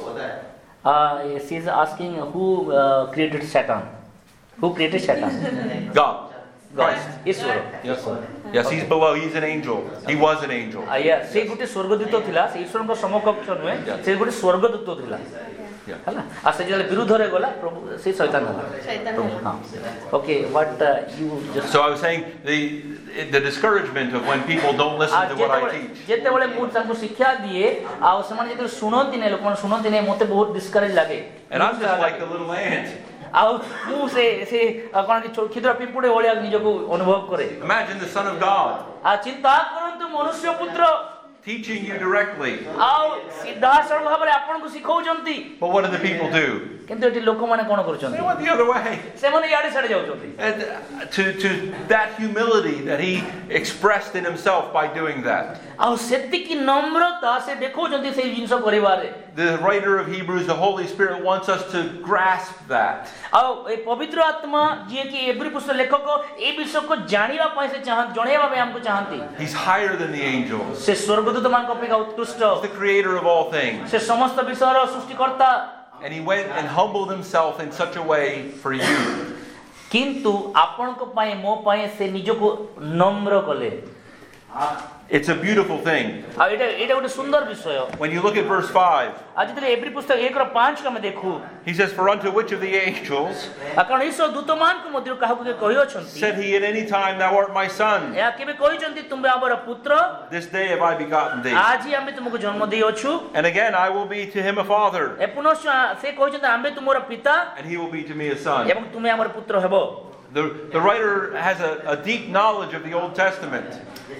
करलो she is asking who created Satan. Who created Satan? God. Christ. Ishwar Yes. Yes, he's below. He's an angel. He was an angel. आया से गुटे स्वर्गदूत थिला से ईश्वर को समकक्ष नुहे से गुटे स्वर्गदूत थिला Yeah. हला आ से जले विरुद्ध रे गला प्रभु से शैतान हला हां okay what you just So I was saying the discouragement of when people don't listen to what I teach. जेते बेले मु तांको शिक्षा दिए आ समान जेते सुनंती ने लोक मन सुनंती ने मते बहुत डिस्करेज लागे And I'm just like the little ant. आ मु से कोन कि क्षुद्र पिंपुडे ओलिया निजको अनुभव करे. Imagine the Son of God आ चिंता करंतु मनुष्य पुत्र teaching you directly. ଆଉ ସିଧା ସଳଖ ଭାବରେ ଆପଣଙ୍କୁ ଶିଖଉଛନ୍ତି, But what do the people do? କିନ୍ତୁ ଏଠି ଲୋକମାନେ କଣ They କରୁଛନ୍ତି? went the other way. ସେମାନେ ଇଆଡେ ସିଆଡେ ଯାଉଛନ୍ତି। And to that humility that he expressed in himself by doing that. ଆଉ ସେତିକି ନମ୍ରତା ସେ ଦେଖଉଛନ୍ତି ସେଇ ଜିନିଷ କରିବାରେ। The writer of Hebrews, the Holy Spirit wants us to grasp that. ଆଉ ଏ ପବିତ୍ର ଆତ୍ମା ଯିଏ କି ଏବ୍ରୀ ପୁସ୍ତକ ଲେଖକ ଏ ବିଷୟକୁ ଜାଣିବା ପାଇଁ ସେ ଚାହାନ୍ତି, ଜଣେଇବା ପାଇଁ ଆମକୁ ଚାହାନ୍ତି। He's higher than the angels. ସେ ସ୍ୱର୍ଗଦୂତମାନଙ୍କ ଅପେକ୍ଷା ଉତ୍କୃଷ୍ଟ, He's the creator of all things. ସେ ସମସ୍ତ ବିଷୟର ସୃଷ୍ଟିକର୍ତ୍ତା। And he went and humbled himself in such a way for you. କିନ୍ତୁ ଆପଣଙ୍କ ପାଇଁ ମୋ ପାଇଁ ସେ ନିଜକୁ ନମ୍ର କଲେ। It's a beautiful thing. ଆଉ ଏଇଟା ଗୋଟେ ସୁନ୍ଦର ବିଷୟ। When you look at verse 5, ଆଜି ଯେତେବେଳେ ଏବ୍ରୀ ପୁସ୍ତକ 1:5 ଆମେ ଦେଖୁ, he says, For unto which of the angels କାରଣ ଈଶ୍ୱର ଦୂତମାନଙ୍କ ମଧ୍ୟରୁ କାହାକୁ କହିଅଛନ୍ତି, said he at any time, Thou art my son, ଏହା କେବେ କହିଛନ୍ତି ତୁମେ ଆମର ପୁତ୍ର, this day have I begotten thee. ଆଜି ଆମେ ତୁମକୁ ଜନ୍ମ ଦେଇଅଛୁ। And again, I will be to him a father, ଏ ପୁନଶ୍ଚ ସେ କହିଛନ୍ତି ଆମେ ତୁମର ପିତା and he will be to me a son. ଏବଂ ତୁମେ ଆମର ପୁତ୍ର ହେବ। The writer has a deep knowledge of the Old Testament.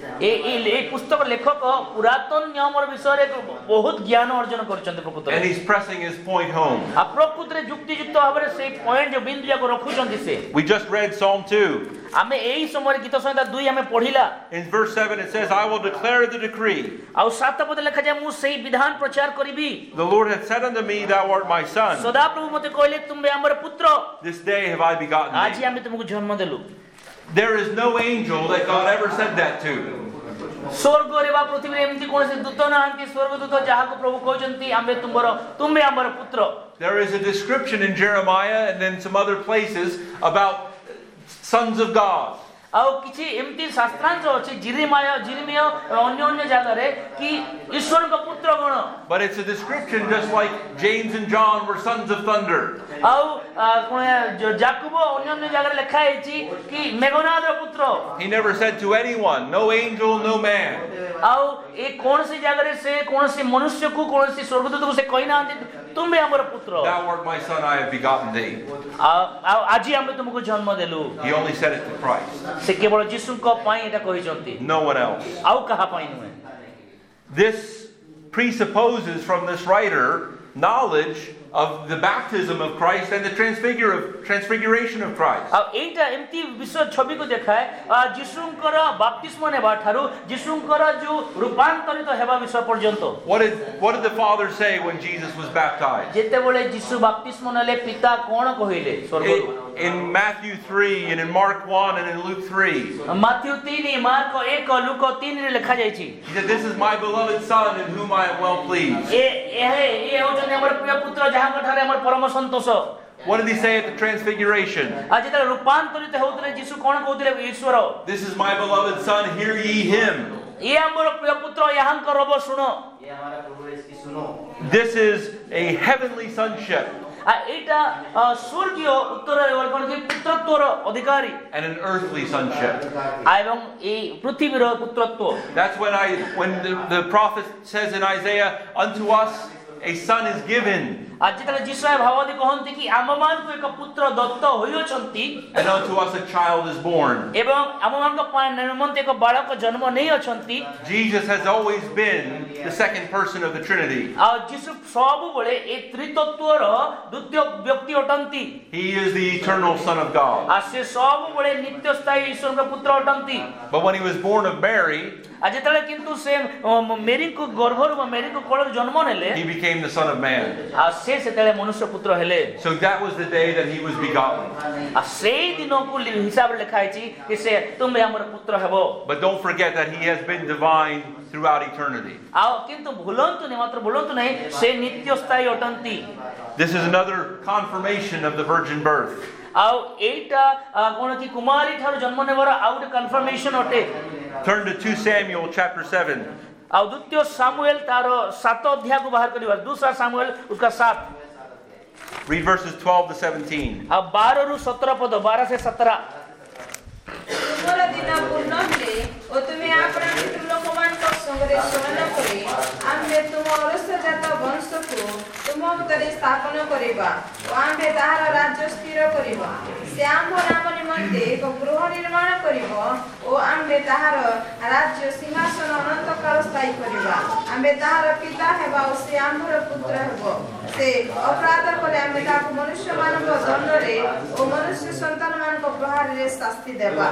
এই পুস্তক লেখক পুরাতন নিয়মর বিষয়ে বহুত জ্ঞান অর্জন করছেন প্রকৃতরে। And he's pressing his point home. আর প্রকৃতরে যুক্তিযুক্ত ভাবে সেই পয়েন্ট যে বিন্দু যাক রাখুଛନ୍ତି সে। We just read Psalm 2. ଆମେ এই সময় গীত সংহিতা 2 ଆମେ পঢ়িলা। In verse 7 it says, I will declare the decree. ଆଉ 7 ପଦ ଲେଖା যায় ମୁଁ সেই বিধান প্রচার করিবি। The Lord hath said unto me, Thou art my son. সদা প্রভু মতে কইলে তুমি আমার পুত্র, This day have I begotten আজ thee. আমি তোমাকে জন্ম দেলু। There is no angel that God ever said that to. স্বর্গরে বা পৃথিবীরে এমতি কোনসি দূত নাহান্তি স্বর্গদূত যাহাକୁ প্রভু কইଛନ୍ତି ଆମେ ତୁମେ ଆମର ପୁତ୍ର। There is a description in Jeremiah and then some other places about sons of God. ଆଉ କିଛି ଏମିତି ଶାସ୍ତ୍ରାଂଶ ଅଛି ଜିରିମିୟ ଅନ୍ୟ ଅନ୍ୟ ଜାଗାରେ କି ଈଶ୍ୱରଙ୍କ ପୁତ୍ର ଗଣ। But it's a description just like James and John were sons of thunder. ଆଉ ଯାକୁବ ଅନ୍ୟ ଅନ୍ୟ ଜାଗାରେ ଲେଖା ହେଇଛି କି ମେଘନାଦର ପୁତ୍ର। He never said to anyone, no angel, no man. ଆଉ ଏ କୌଣସି ଜାଗାରେ ସେ କୌଣସି ମନୁଷ୍ୟକୁ କୌଣସି ସ୍ୱର୍ଗଦୂତକୁ ସେ କହିନାହାନ୍ତି ତୁମେ ଆମର ପୁତ୍ର। Thou art my son, I have begotten thee. ଆଉ ଆଜି ଆମେ ତୁମକୁ ଜନ୍ମ ଦେଲୁ। He only said it to Christ. ସେ କେବଳ ଯୀଶୁଙ୍କ ପାଇଁ ଏଟା କହିଛନ୍ତି, No one else. ଆଉ କାହା ପାଇଁ ନୁହେଁ। This presupposes from this writer knowledge of the baptism of Christ and the transfiguration of Christ. ଆଉ ଏଇଟା ଏମିତି ବିଷୟ ଛବିକୁ ଦେଖାଏ ଯୀଶୁଙ୍କର ବାପ୍ତିସ୍ମ ନେବା ଠାରୁ ଯୀଶୁଙ୍କର ଯୋଉ ରୂପାନ୍ତରିତ ହେବା ବିଷୟ ପର୍ଯ୍ୟନ୍ତ। What did the Father say when Jesus was baptized? ଯେତେବେଳେ ଯୀଶୁ ବାପ୍ତିସ୍ମ ନେଲେ ପିତା କଣ କହିଲେ ସ୍ୱର୍ଗରୁ? In Matthew 3 and in Mark 1 and in Luke 3. Matthew 3 Mark 1 Luke 3 ରେ ଲେଖା ଯାଇଛି। He said, This is my beloved son in whom I am well pleased. ଏ ହେଉଛନ୍ତି ଆମର ପ୍ରିୟ ପୁତ୍ର ଯାହାଙ୍କ ଠାରେ ଆମର ପରମ ସନ୍ତୋଷ। What did he say at the transfiguration? ଆଉ ଯେତେବେଳେ ରୂପାନ୍ତରିତ ହେଉଥିଲେ ଯୀଶୁ କଣ କହୁଥିଲେ? ଈଶ୍ୱର, This is my beloved son, hear ye him. ଏ ଆମର ପ୍ରିୟ ପୁତ୍ର ୟାହାଙ୍କ ରବ ଶୁଣ। This is a heavenly sonship ଏଇଟା ସ୍ୱର୍ଗୀୟ ଉତ୍ତରରେ କଣ କି ପୁତ୍ରତ୍ୱର ଅଧିକାରୀ and an earthly sonship. ଏବଂ ଏଇ ପୃଥିବୀର ପୁତ୍ରତ୍ୱ। That's when the prophet says in Isaiah, Unto us a son is given, ଆଜି ଯେତେବେଳେ ଯିଶୟ ଭାବବାଦୀ କହନ୍ତି କି ଆମମାନଙ୍କୁ ଏକ ପୁତ୍ର Dutt ହୋଇଅଛନ୍ତି and unto us a child is born. ଏବଂ ଆମମାନଙ୍କ ପାଇଁ ନିମନ୍ତେ ଏକ ବାଳକ ଜନ୍ମ ନେଇଅଛନ୍ତି। Jesus has always been the second person of the Trinity. ଆଉ ଯୀଶୁ ସବୁବେଳେ ଏ ତ୍ରିତତ୍ୱର ଦ୍ୱିତୀୟ ବ୍ୟକ୍ତି ଅଟନ୍ତି। He is the eternal Son of God. ଆଉ ସେ ସବୁବେଳେ ନିତ୍ୟସ୍ଥାୟୀ ଈଶ୍ୱରଙ୍କ ପୁତ୍ର ଅଟନ୍ତି। But when he was born of Mary, ଆଉ ଯେତେବେଳେ କିନ୍ତୁ ସେ ମେରୀଙ୍କୁ ଗର୍ଭରୁ ବା ମେରୀଙ୍କୁ କୋଳରୁ ଜନ୍ମ ନେଲେ he became the Son of Man. ଆଉ ସେ ସେତେବେଳେ ମନୁଷ୍ୟ ପୁତ୍ର ହେଲେ। So that was the day that he was begotten. ଆଉ ସେଇ ଦିନକୁ ହିସାବରେ ଲେଖା ହେଇଛି କି ସେ ତୁମେ ଆମର ପୁତ୍ର ହେବ। But don't forget that he has been divine throughout eternity. ଆଉ କିନ୍ତୁ ଭୁଲନ୍ତୁନି, ମାତ୍ର ଭୁଲନ୍ତୁ ନାହିଁ, ସେ ନିତ୍ୟସ୍ଥାୟୀ ଅଟନ୍ତି। This is another confirmation of the virgin birth. ଆଉ ଏଇଟା କଣ କି କୁମାରୀ ଠାରୁ ଜନ୍ମ ନେବାର ଆଉ ଗୋଟେ କନଫର୍ମେସନ ଅଟେ। Turn to 2 Samuel chapter 7. ଆଉ ଦ୍ୱିତୀୟ ସାମୁଏଲ ତାର 7 ଅଧ୍ୟାୟକୁ ବାହାର କରିବା। दूसरा सामुएल उसका 7। Read verses 12 to 17. ଆଉ 12 ରୁ 17 ପଦ, 12 से 17। ତୁମର ଦିନ ପୂର୍ଣ୍ଣ ହେଲେ ଓ ତୁମେ ଆପଣା ପିତୃଲୋକମାନଙ୍କ संगे शयन करे आम्भे तुम अरसजात वंश को तुम उतरे स्थापन करिबा ओ आम्भे ताहार राज्य स्थिर करिबा से आम्भ नाम निमंते एक गृह निर्माण करिबो ओ आम्भे ताहार राज्य सिंहासन अनंत काल स्थायी करिबा आम्भे ताहार पिता हेबा ओ से आम्भर पुत्र हेबो से अपराध कले आम्भे ताको मनुष्य मानव दंड रे ओ मनुष्य संतान मान को प्रहार रे शास्ति देबा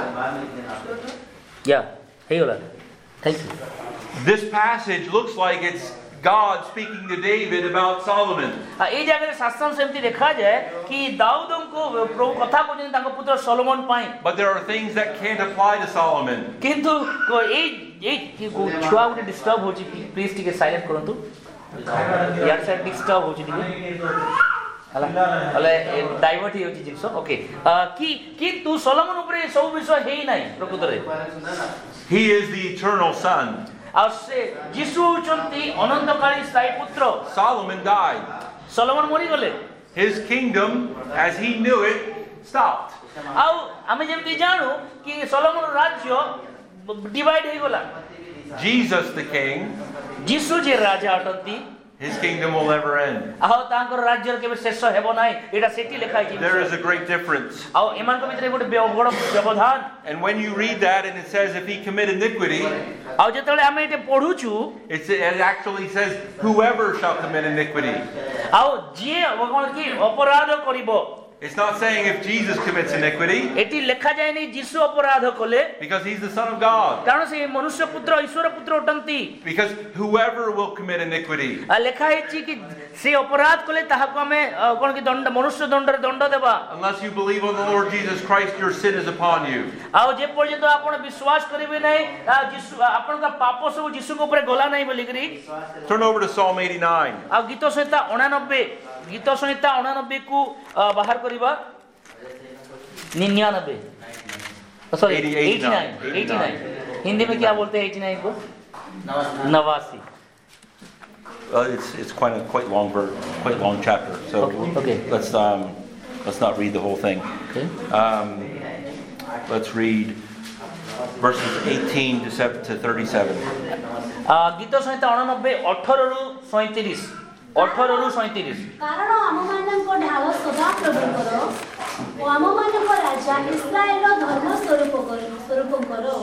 या हे होला thank you This passage looks like it's God speaking to David about Solomon. ए जगह शास्त्र सेमती देखा जाए कि दाऊद को कथा को जन ताको पुत्र सोलोमन पाए But there are things that can't apply to Solomon. किंतु ए छुआ गुटे डिस्टर्ब होची प्लीज टिके साइलेंट करंतु यार से डिस्टर्ब होची टिके हला डाइवर्ट ही होची जिंस ओके किंतु सोलोमन ऊपर सब विषय हेई नाही प्रकृत रे He is the eternal son. और से यीशु चंती अनंतकाली स्थायी पुत्र Solomon died. सोलोमन मरि गले His kingdom, as he knew it, stopped. आउ आमे जेमती जानू कि सोलोमन राज्य डिवाइड हे गला Jesus the king, Yeshu J Raja अटंती his kingdom will never end. आउ तांकर राज्य केबे शेष हेबो नाही एटा सेठी लिखा है There is a great difference. आउ एमान को भितर गोटे बड़ व्यवधान And when you read that and it says if he commit iniquity, आउ जेतले आमे एटे पढुछु it actually says whoever shall commit iniquity. आउ जे भगवान की अपराध करिवो It's not saying if Jesus commits iniquity, एटी लिखा जाय नै यीशु अपराध कले because he's the son of God. कारण से मनुष्य पुत्र ईश्वर पुत्र उटंती Because whoever will commit iniquity. आ लिखा है कि से अपराध कले ताहा को हमें कोन की दंड मनुष्य दंड रे दंड देबा Unless you believe on the Lord Jesus Christ, your sin is upon you. आउ जे पर्यंत आपण विश्वास करिवे नै यीशु आपण का पाप सब यीशु को ऊपर गला नै बोली करी Turn over to Psalm 89. आ गीत संहिता 89 को बाहर करिबा 99 सॉरी 89 हिंदी में क्या बोलते हैं 89 को 89 It's quite long chapter. So okay. Let's not read the whole thing. Okay. Let's read verses 18 to 37. गीत संहिता 89 18 रु 37 कारण आममानक ढाल सदा प्रभुकर ओ आममानक राजा इस्राएल धर्म स्वरूप करो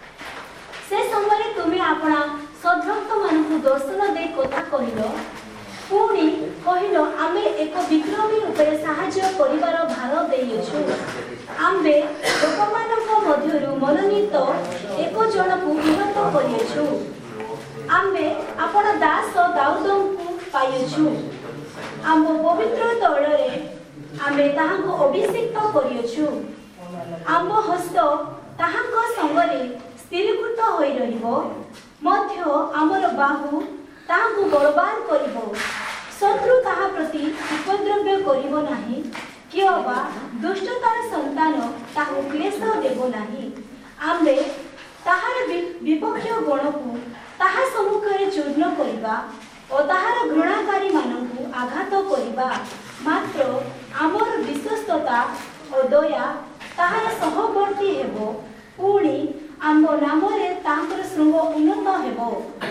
से समय तुमे आपना सद्भक्त मानकु दर्शन दे कथा कहिलो पुणी कहिलो आमे एक विक्रमी ऊपर सहाय्य करिवार भार देइछु आम्बे लोकमानक मध्यरु मनोनीत एक जनकु विहत करियछु आम्बे आपण दास दाऊदंकु पाइछु आम पवित्र तौलरे आमे ताहाको अभिषेक करियछु आम हस्त ताहाको संगरे स्थिरीकृत होई रहिबो मध्य आमर बाहु ताहाको बलवान करिबो शत्रु ताहा प्रति उपद्रव्य करिबो नाही कियबा दुष्टतार संतान ताहाको क्लेश देबो नाही आम्बे ताहार विपक्ष गणकु ताहा सम्मुखरे चूर्ण करिबा ओ ताहार घृणाकारी मानकु आघात करिबा मात्र आमर विश्वस्तता ओ दया ताहार सहवर्ती हेबो पुणी आम नामरे तांकर श्रृंग उन्नत हेबो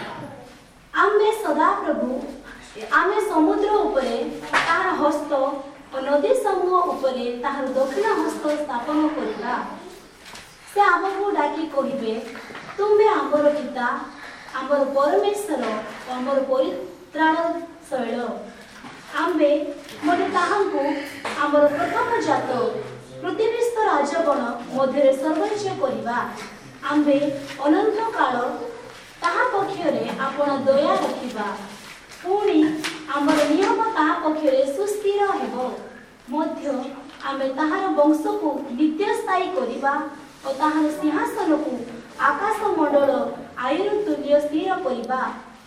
आम्बे सदा प्रभु आमे समुद्र उपरे ताहार हस्त ओ नदी समूह उपरे ताहार दक्षिण हस्त स्थापन करिबा से आमको डाकी कहिबे तुमे आमर पिता आमर परमेश्वर आमर परित्राण शैल आम्बे मने ताहांकु आमर प्रथम जात पृथ्वीस्थ राजगण मध्य सर्वोच्च करिबा आम्बे अनंत काल ताहा पक्षरे आपण दया रखिबा पुणी आमर नियम ताहा पक्षरे सुस्थिर हेबो मध्य आमे ताहार वंश को नित्य स्थायी करिबा और ताहार सिंहासन को आकाश मंडल आयुर तुल्य स्थिर करिबा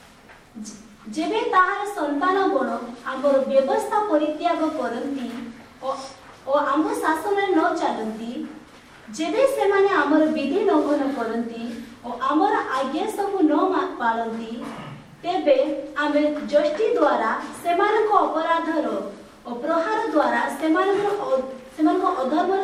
जेबे ताहार संतान गण आमर व्यवस्था परित्याग करंती ओ आम शासन न चलती जेबे से माने आमर विधि लंघन करंती ओ आमर आज्ञा सब न पालंती तेबे आमे जष्टि द्वारा सेमानक अपराधर ओ प्रहार द्वारा सेमानक अधर्मर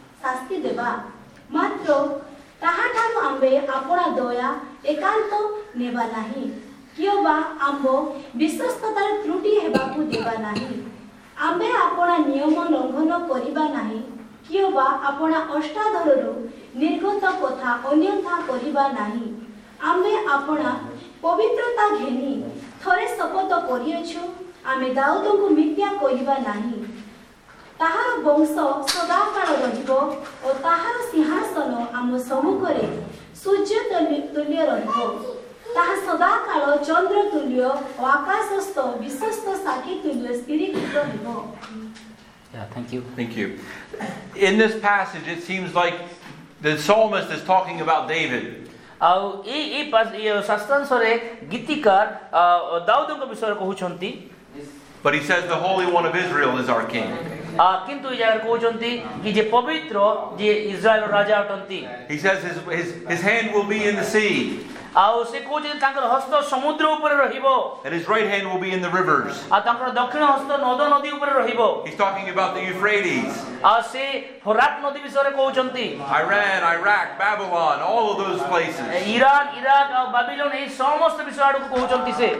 शास्ति देबा मात्र ताहा ठानु आम्बे आपणा दया एकांत ନେବା ନାହିଁ କିମ୍ବା ଆମ ବିଶ୍ୱସ୍ତତାର ତ୍ରୁଟି ହେବାକୁ ଦେବା ନାହିଁ ଆମେ ଆପଣା ନିୟମ ଲଙ୍ଘନ କରିବା ନାହିଁ କିମ୍ବା ଆପଣା ଅଷ୍ଟାଦରରୁ ନିର୍ଗତ କଥା ଅନ୍ୟଥା କରିବା ନାହିଁ ଆମେ ଆପଣା ପବିତ୍ରତା ଘେନି ଥରେ ଶପଥ କରିଅଛୁ ଆମେ ଦାଉଦଙ୍କୁ ମିଥ୍ୟା କହିବା ନାହିଁ ତାହାର ବଂଶ ସଦାକାଳ ରହିବ ଓ ତାହାର ସିଂହାସନ ଆମ ସମ୍ମୁଖରେ ସୂର୍ଯ୍ୟ ତୁଲ୍ୟ ରହିବ ତାହା ସଦାକାଳ ଚନ୍ଦ୍ର ତୁଲ୍ୟ ଓ ଆକାଶସ୍ଥ ବିଶ୍ୱସ୍ତ ସାକ୍ଷୀ ତୁଲ୍ୟ ସ୍ଥିରୀକୃତ ହେବ। Yeah, thank you. Thank you. In this passage, it seems like the psalmist is talking about David. ଆଉ এই ଶାସ୍ତ୍ରାଂଶରେ ଗୀତିକାର ଦାଉଦଙ୍କ ବିଷୟରେ କହୁଛନ୍ତି But he says the Holy One of Israel is our king. କିନ୍ତୁ ଏ ଜାଗାରେ କହୁଛନ୍ତି କି ଯେ ପବିତ୍ର ଯିଏ ଇସ୍ରାଏଲର ରାଜା ଅଟନ୍ତି He says his hand will be in the sea. ଆଉ ସେ କହୁଛନ୍ତି ତାଙ୍କର ହସ୍ତ ସମୁଦ୍ର ଉପରେ ରହିବ And his right hand will be in the rivers. ଆଉ ତାଙ୍କର ଦକ୍ଷିଣ ହସ୍ତ ନଦ ନଦୀ ଉପରେ ରହିବ He's talking about the Euphrates, ଆଉ ସେ ଫରାତ ନଦୀ ବିଷୟରେ କହୁଛନ୍ତି Iran, Iraq, Babylon, all of those places. Iran Iraq ଆଉ ବାବିଲୋନ ଏହି ସମସ୍ତ ବିଷୟ ଆଡକୁ କହୁଛନ୍ତି ସେ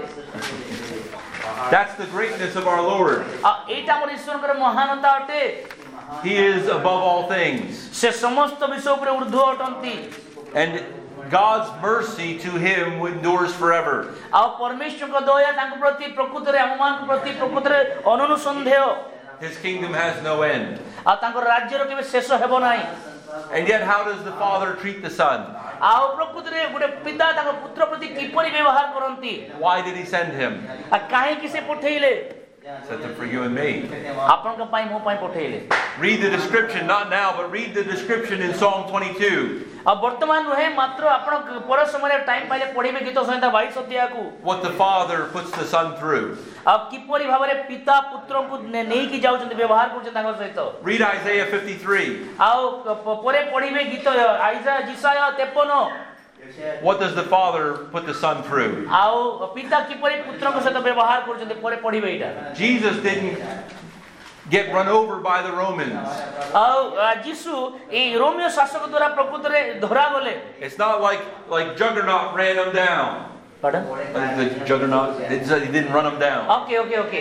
That's the greatness of our Lord. ଆଉ ଏଇଟା ଆମର ଈଶ୍ୱରଙ୍କର ମହାନତା ଅଟେ He is above all things. ସେ ସମସ୍ତ ବିଷୟ ଉପରେ ଉର୍ଦ୍ଧ୍ୱ ଅଟନ୍ତି And God's mercy to him endures forever. ଆଉ ପରମେଶ୍ୱରଙ୍କ ଦୟା ତାଙ୍କ ପ୍ରତି ପ୍ରକୃତରେ ଆମମାନଙ୍କ ପ୍ରତି ପ୍ରକୃତରେ ଅନନୁସନ୍ଦେହ His kingdom has no end. ଆଉ ତାଙ୍କର ରାଜ୍ୟର କେବେ ଶେଷ ହେବ ନାହିଁ And yet how does the Father treat the Son? ଆଉ ପ୍ରକୃତରେ ଗୋଟେ ପିତା ତାଙ୍କ ପୁତ୍ର ପ୍ରତି କିପରି ବ୍ୟବହାର କରନ୍ତି Why did he send him? ଆଉ କାହିଁକି ସେ ପଠେଇଲେ Sent him for you and me. ଆପଣଙ୍କ ପାଇଁ ମୋ ପାଇଁ ପଠେଇଲେ Read the description, not now, but read the description in Psalm 22. ଆଉ ବର୍ତ୍ତମାନ ନୁହେଁ ମାତ୍ର ଆପଣ ପର ସମୟରେ ଟାଇମ୍ ପାଇଲେ ପଢିବେ ଗୀତ ସଂହିତା 22 ଅଧ୍ୟାୟକୁ What the Father puts the Son through. ଆଉ କିପରି ଭାବରେ ପିତା ପୁତ୍ରଙ୍କୁ ନେଇକି ଯାଉଛନ୍ତି ବ୍ୟବହାର କରୁଛନ୍ତି ତାଙ୍କ ସହିତ Read Isaiah 53. ଆଉ ପରେ ପଢିବେ ଗୀତ ଜିସାୟା 53 What does the Father put the Son through? ଆଉ ପିତା କିପରି ପୁତ୍ରଙ୍କ ସହିତ ବ୍ୟବହାର କରୁଛନ୍ତି ପରେ ପଢିବେ ଏଇଟା Jesus didn't get run over by the Romans. ଆଉ ଯୀଶୁ ଏଇ ରୋମିଓ ଶାସକ ଦ୍ୱାରା ପ୍ରକୃତରେ ଧରା ଗଲେ It's not like Juggernaut ran him down. Pardon? The Juggernaut, he didn't run him down. Okay.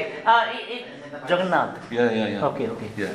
Jagannath. Yeah. Okay. Yeah.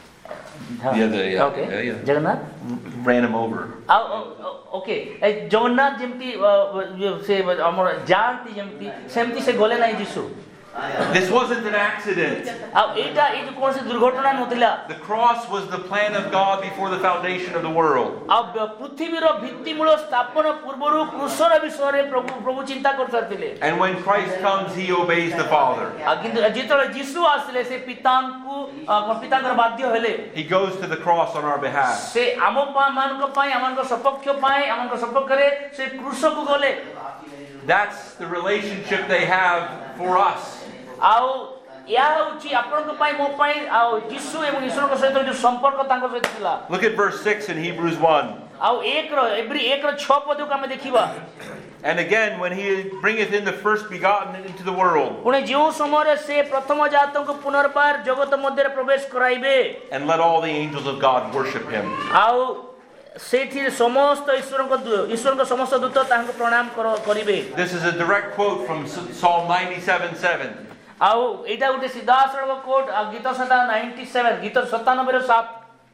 Yeah. Okay. Yeah. Jagannath. Ran him over. Okay. Jagannath ଯେମିତି ସେ ଆମର ଯାଆନ୍ତି ଯେମିତି ସେମିତି ସେ ଗଲେ ନାହିଁ ଯୀଶୁ This wasn't an accident. ଆଉ ଏଇଟା ଏଇ ଯୋଉ କୌଣସି ଦୁର୍ଘଟଣା ନଥିଲା The cross was the plan of God before the foundation of the world. ଆଉ ପୃଥିବୀର ଭିତ୍ତିମୂଳ ସ୍ଥାପନ ପୂର୍ବରୁ କୃଷର ବିଷୟରେ ପ୍ରଭୁ ଚିନ୍ତା କରିଥିଲେ And when Christ comes, he obeys the Father. ଆଉ କିନ୍ତୁ ଯେତେବେଳେ ଯୀଶୁ ଆସିଲେ ସେ ପିତାଙ୍କର ବାଧ୍ୟ ହେଲେ He goes to the cross on our behalf. ସେ ଆମମାନଙ୍କ ପାଇଁ ଆମଙ୍କ ସପକ୍ଷ ପାଇଁ ଆମଙ୍କ ସପକ୍ଷରେ ସେ କୃଷକୁ ଗଲେ That's the relationship they have for us. ଆଉ ଏହା ହେଉଛି ଆପଣଙ୍କ ପାଇଁ ମୋ ପାଇଁ ଆଉ ଯୀଶୁ ଏବଂ ଈଶ୍ୱରଙ୍କ ସହିତ ଯୋଉ ସମ୍ପର୍କ ତାଙ୍କ ସହିତ ଥିଲା Look at verse 6 in Hebrews 1. ଆଉ 1:6 ପଦକୁ ଆମେ ଦେଖିବା And again, when he bringeth in the first begotten into the world, ପୁଣି ଯେଉଁ ସମୟରେ ସେ ପ୍ରଥମ ଜାତଙ୍କୁ ପୁନର୍ବାର ଜଗତ ମଧ୍ୟରେ ପ୍ରବେଶ କରାଇବେ and let all the angels of God worship him. ଆଉ ସେଇଥିରେ ସମସ୍ତ ଈଶ୍ୱରଙ୍କ ସମସ୍ତ ଦୂତ ତାହାଙ୍କୁ ପ୍ରଣାମ କରିବେ This is a direct quote from Psalm 97:7. ଆଉ ଏଇଟା ଗୋଟେ ସିଧାସଳଖ କୋଟ୍ ଗୀତ ସଂହିତା 97 ଗୀତ 97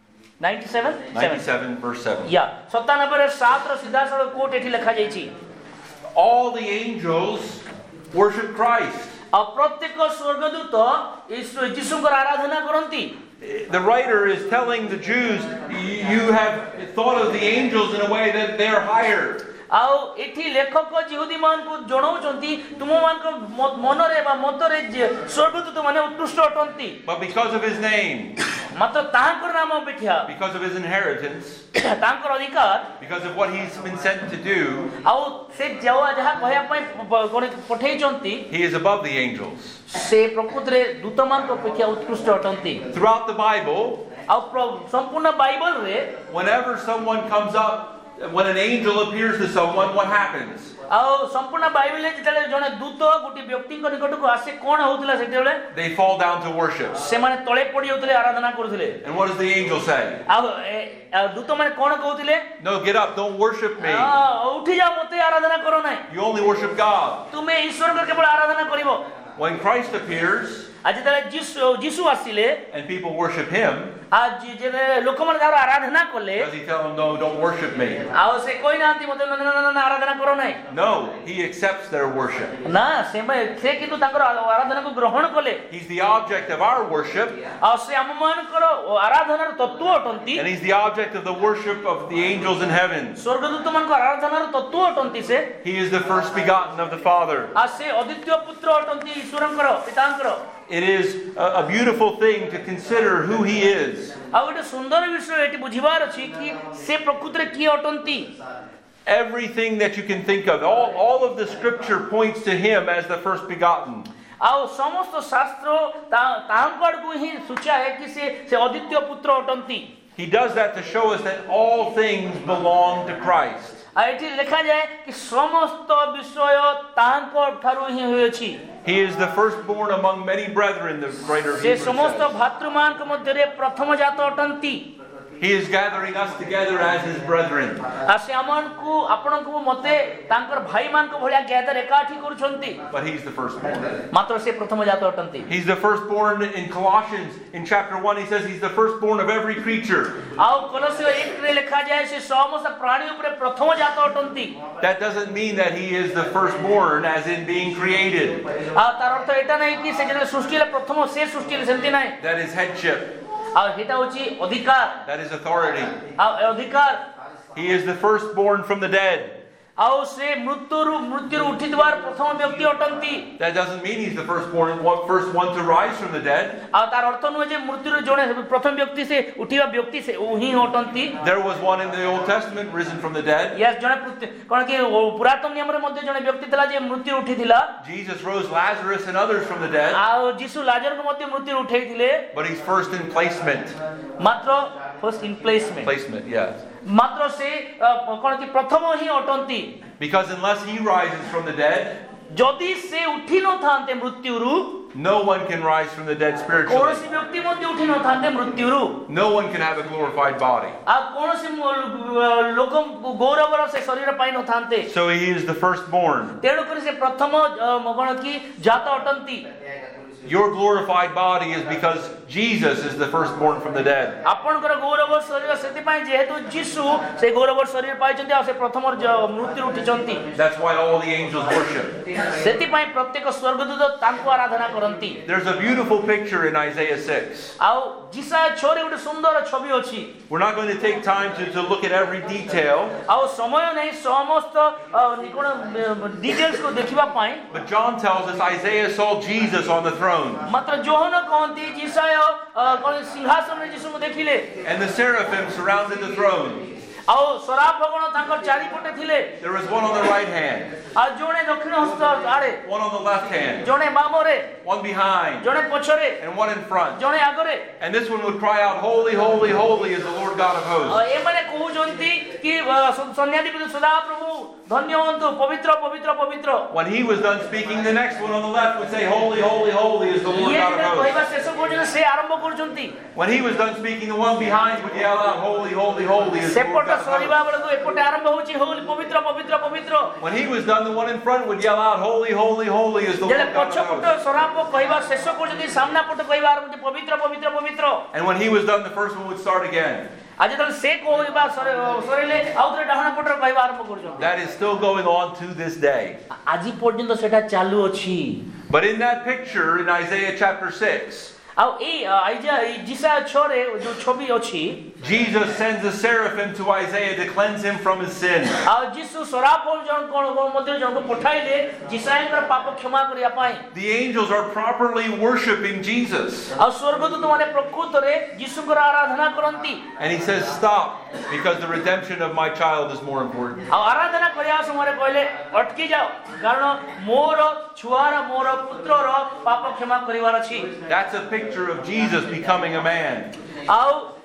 97 verse 7. ୟା 97 ର ସିଧାସଳଖ କୋଟ୍ ଏଠି ଲେଖା ଯାଇଛି All the angels worship Christ. ଆଉ ପ୍ରତ୍ୟେକ ସ୍ୱର୍ଗଦୂତ ଯୀଶୁଙ୍କର ଆରାଧନା କରନ୍ତି The writer is telling the Jews, you have thought of the angels in a way that they're higher. ଆଉ ଏଠି ଲେଖକ ଯିହୁଦୀମାନଙ୍କୁ ଜଣାଉଛନ୍ତି ତୁମମାନଙ୍କ ମନରେ ବା ମତରେ ସ୍ୱର୍ଗଦୂତ ମାନେ ଉତ୍କୃଷ୍ଟ ଅଟନ୍ତି But because of his name, ମାତ୍ର ତାହାଙ୍କର ନାମ ଅପେକ୍ଷା because of his inheritance, ତାଙ୍କର ଅଧିକାର because of what he's been sent to do, ଆଉ ସେ ଯାହା କହିବା ପାଇଁ ପଠେଇଛନ୍ତି he is above the angels. ସେ ପ୍ରକୃତରେ ଦୂତମାନଙ୍କ ଅପେକ୍ଷା ଉତ୍କୃଷ୍ଟ ଅଟନ୍ତି Throughout the Bible, ଆଉ ସମ୍ପୂର୍ଣ୍ଣ ବାଇବଲରେ whenever someone comes up, when an angel appears to someone, what happens? ଆଉ ସମ୍ପୂର୍ଣ୍ଣ ବାଇବେଲରେ ଯେତେବେଳେ ଜଣେ ଦୂତ ଗୋଟି ବ୍ୟକ୍ତିଙ୍କ ନିକଟକୁ ଆସେ କଣ ହଉଥିଲା ସେତେବେଳେ They fall down to worship. ସେମାନେ ତଳେ ପଡି ଯାଉଥିଲେ ଆରାଧନା କରୁଥିଲେ And what does the angel say? ଆଉ ଦୂତ ମାନେ କଣ କହୁଥିଲେ No, get up, don't worship me. ଉଠି ଯାଅ ମତେ ଆରାଧନା କର ନାହିଁ You only worship God. ତୁମେ ଈଶ୍ୱରଙ୍କ କେବଳ ଆରାଧନା କରିବ When Christ appears ଆଜି ଯେତେବେଳେ ଯୀଶୁ ଆସିଲେ and people worship him, ଆଜି ଯେତେବେଳେ ଲୋକମାନେ ତାର ଆରାଧନା କଲେ does he tell them, no, don't worship me? ଆଉ ସେ କହିନାହାନ୍ତି ମତେ ଆରାଧନା କର ନାହିଁ No, he accepts their worship. ନା ସେ କିନ୍ତୁ ତାଙ୍କର ଆରାଧନାକୁ ଗ୍ରହଣ କଲେ He's the object of our worship, ଆଉ ସେ ଆମମାନଙ୍କର ଆରାଧନାର ତତ୍ତ୍ୱ ଅଟନ୍ତି and he's the object of the worship of the angels in heaven. ସ୍ୱର୍ଗଦୂତମାନଙ୍କ ଆରାଧନାର ତତ୍ତ୍ୱ ଅଟନ୍ତି ସେ He is the first begotten of the Father. ଆଉ ସେ ଅଦ୍ୱିତୀୟ ପୁତ୍ର ଅଟନ୍ତି ଈଶ୍ୱରଙ୍କର ପିତାଙ୍କର It is a beautiful thing to consider who he is. ଆଉ ଗୋଟେ ସୁନ୍ଦର ବିଷୟ ଏଠି ବୁଝିବାର ଅଛି କି ସେ ପ୍ରକୃତରେ କିଏ ଅଟନ୍ତି Everything that you can think of, all of the scripture points to him as the first begotten. ଆଉ ସମସ୍ତ ଶାସ୍ତ୍ର ତାଙ୍କ ଆଡ଼କୁ ହିଁ ସୂଚାଏ କି ସେ ଅଦ୍ୱିତୀୟ ପୁତ୍ର ଅଟନ୍ତି He does that to show us that all things belong to Christ. ଆଉ ଏଠି ଲେଖାଯାଏ କି ସମସ୍ତ ବିଷୟ ତାଙ୍କ ଠାରୁ ହିଁ ହୋଇଅଛି He is the firstborn among many brethren, the writer of ସେ Hebrews ସମସ୍ତ says. ଭାତୃମାନଙ୍କ ମଧ୍ୟରେ ପ୍ରଥମ ଜାତ ଅଟନ୍ତି He is gathering us together as his brethren. ଆଉ ସେ ଆମମାନଙ୍କୁ ଆପଣଙ୍କୁ ମତେ ତାଙ୍କର ଭାଇମାନଙ୍କ ଭଳିଆ ଗ୍ୟାଦର ଏକାଠି କରୁଛନ୍ତି But he's the firstborn. ମାତ୍ର ସେ ପ୍ରଥମ ଜାତ ଅଟନ୍ତି He's the firstborn in Colossians. In chapter 1, he says he's the firstborn of every creature. ଆଉ କଲୋସ୍ୟ 1ରେ ଲେଖାଯାଏ ସେ ସମସ୍ତ ପ୍ରାଣୀ ଉପରେ ପ୍ରଥମ ଜାତ ଅଟନ୍ତି That doesn't mean that he is the firstborn as in being created. ଆଉ ତାର ଅର୍ଥ ଏଟା ନାହିଁ କି ସେ ଯେତେବେଳେ ସୃଷ୍ଟି ହେଲେ ପ୍ରଥମ ସେ ସୃଷ୍ଟି ହେଲେ ସେମିତି ନାହିଁ That is headship. ଆଉ ଏଟା ହଉଛି ଅଧିକାର That is authority. ଆଉ ଅଧିକାର He is the firstborn from the dead. ଆଉ ସେ ମୃତ୍ୟୁରୁ ଉଠିଥିବାର ପ୍ରଥମ ବ୍ୟକ୍ତି ଅଟନ୍ତି That doesn't mean he's the first one to rise from the dead. ଆଉ ତାର ଅର୍ଥ ନୁହେଁ ଯେ ମୃତ୍ୟୁରୁ ଜଣେ ପ୍ରଥମ ବ୍ୟକ୍ତି ସେ ଉଠିବା ବ୍ୟକ୍ତି ସେ ହିଁ ଅଟନ୍ତି There was one in the Old Testament risen from the dead. ଜଣେ କଣ କି ପୁରାତନ ନିୟମରେ ମଧ୍ୟ ଜଣେ ବ୍ୟକ୍ତି ଥିଲା ଯେ ମୃତ୍ୟୁ ଉଠିଥିଲା Jesus rose Lazarus and others from the dead. ଆଉ ଯୀଶୁ ଲାଜରକୁ ମଧ୍ୟ ମୃତ୍ୟୁ ଉଠେଇଥିଲେ But he's first in placement. ମାତ୍ର first in placement Placement, yes. ମାତ୍ର ସେ କଣ କି ପ୍ରଥମ ହିଁ ଅଟନ୍ତି Because unless he rises from the dead, ଯଦି ସେ ଉଠି ନଥାନ୍ତେ ମୃତ୍ୟୁରୁ no one can rise from the dead spiritually. କୌଣସି ବ୍ୟକ୍ତି ମଧ୍ୟ ଉଠି ନଥାନ୍ତେ ମୃତ୍ୟୁରୁ No one can have a glorified body. ଆଉ କୌଣସି ଲୋକ ଗୌରବର ସେ ଶରୀର ପାଇ ନଥାନ୍ତେ So he is the firstborn. ତେଣୁକରି ସେ ପ୍ରଥମ କଣ କି ଜାତ ଅଟନ୍ତି Your glorified body is because Jesus is the firstborn from the dead. ଆପଣଙ୍କର ଗୌରବ ଶରୀର ସେଥିପାଇଁ ଯେହେତୁ ଯୀଶୁ ସେ ଗୌରବ ଶରୀର ପାଇଛନ୍ତି ଆଉ ସେ ପ୍ରଥମ ମୃତ୍ୟୁରୁ ଉଠିଛନ୍ତି That's why all the angels worship. ସେଥିପାଇଁ ପ୍ରତ୍ୟେକ ସ୍ୱର୍ଗଦୂତ ତାଙ୍କୁ ଆରାଧନା କରନ୍ତି There's a beautiful picture in Isaiah 6. ଆଉ ଯିଶାୟା 6ରେ ଗୋଟେ ସୁନ୍ଦର ଛବି ଅଛି We're not going to take time to look at every detail, ଆଉ ସମୟ ନାହିଁ ସମସ୍ତ କଣ ଡିଟେଲ୍ସ କୁ ଦେଖିବା ପାଇଁ but John tells us Isaiah saw Jesus on the throne. ମାତ୍ର ଯୋହନ କହନ୍ତି ଯିଶାୟା କଣ ସିଂହାସନରେ ଯୀଶୁଙ୍କୁ ଦେଖିଲେ And the seraphim surrounded the throne. ଆଉ ସରାଫଗଣ ତାଙ୍କର ଚାରିପଟେ ଥିଲେ There was one on the right hand, ଆଉ ଜଣେ ଦକ୍ଷିଣ ହସ୍ତ ଆଡେ one on the left hand, ଜଣେ ବାମରେ one behind, ଜଣେ ପଛରେ and one in front. ଜଣେ ଆଗରେ And this one would cry out, Holy, holy, holy is the Lord God of hosts. ଏମାନେ କହୁଛନ୍ତି କି ସନ୍ନ୍ୟାଧିପତି ସଦାପ୍ରଭୁ ଧନ୍ୟ ହୁଅନ୍ତୁ ପବିତ୍ର ପବିତ୍ର ପବିତ୍ର When he was done speaking, the next one on the left would say, Holy, holy, holy is the Lord ଇଏ God of କହିବା hosts. ଶେଷ କରୁଛନ୍ତି ସେ ଆରମ୍ଭ କରୁଛନ୍ତି When he was done speaking, the one behind would yell out, Holy, holy, holy is the Lord ସେପଟ God of ସରିବା hosts. ବେଳକୁ ଏପଟେ ଆରମ୍ଭ ହଉଛି ହୋଲି ପବିତ୍ର ପବିତ୍ର ପବିତ୍ର When he was done, the one in front would yell out, Holy, holy, holy is the ଯେତେବେଳେ Lord God of ପଛପଟ hosts. ସରାପ କହିବା ଶେଷ କରୁଛନ୍ତି ସାମ୍ନା ପଟ କହିବା ଆରମ୍ଭ ପବିତ୍ର ପବିତ୍ର ପବିତ୍ର And when he was done, the first one would start again. ଆଜି ଯେତେବେଳେ ସେ କହିବା ସରିଲେ ଆଉ ଥରେ ଡାହାଣ ପଟରେ କହିବା ଆରମ୍ଭ କରୁଛନ୍ତି That is still going on to this day. ଆଜି ପର୍ଯ୍ୟନ୍ତ ସେଟା ଚାଲୁଅଛି But in that picture in Isaiah chapter 6, ଆଉ ଏଇ ଯିଶାୟା 6ରେ ଯୋଉ ଛବି ଅଛି Jesus sends a seraphim to Isaiah to cleanse him from his sin. ଆଉ ଯୀଶୁ ସରାପ ମଧ୍ୟରେ ଜଣକୁ ପଠାଇଲେ ଯିଶାୟାଙ୍କର ପାପ କ୍ଷମା କରିବା ପାଇଁ The angels are properly worshiping Jesus. ଆଉ ସ୍ୱର୍ଗଦୂତ ମାନେ ପ୍ରକୃତରେ ଯୀଶୁଙ୍କର ଆରାଧନା କରନ୍ତି And he says, Stop, because the redemption of my child is more important. ଆଉ ଆରାଧନା କରିବା ସମୟରେ କହିଲେ ଅଟକି ଯାଅ କାରଣ ମୋର ଛୁଆର ମୋର ପୁତ୍ରର ପାପ କ୍ଷମା କରିବାର ଅଛି That's a picture of Jesus becoming a man. ଆଉ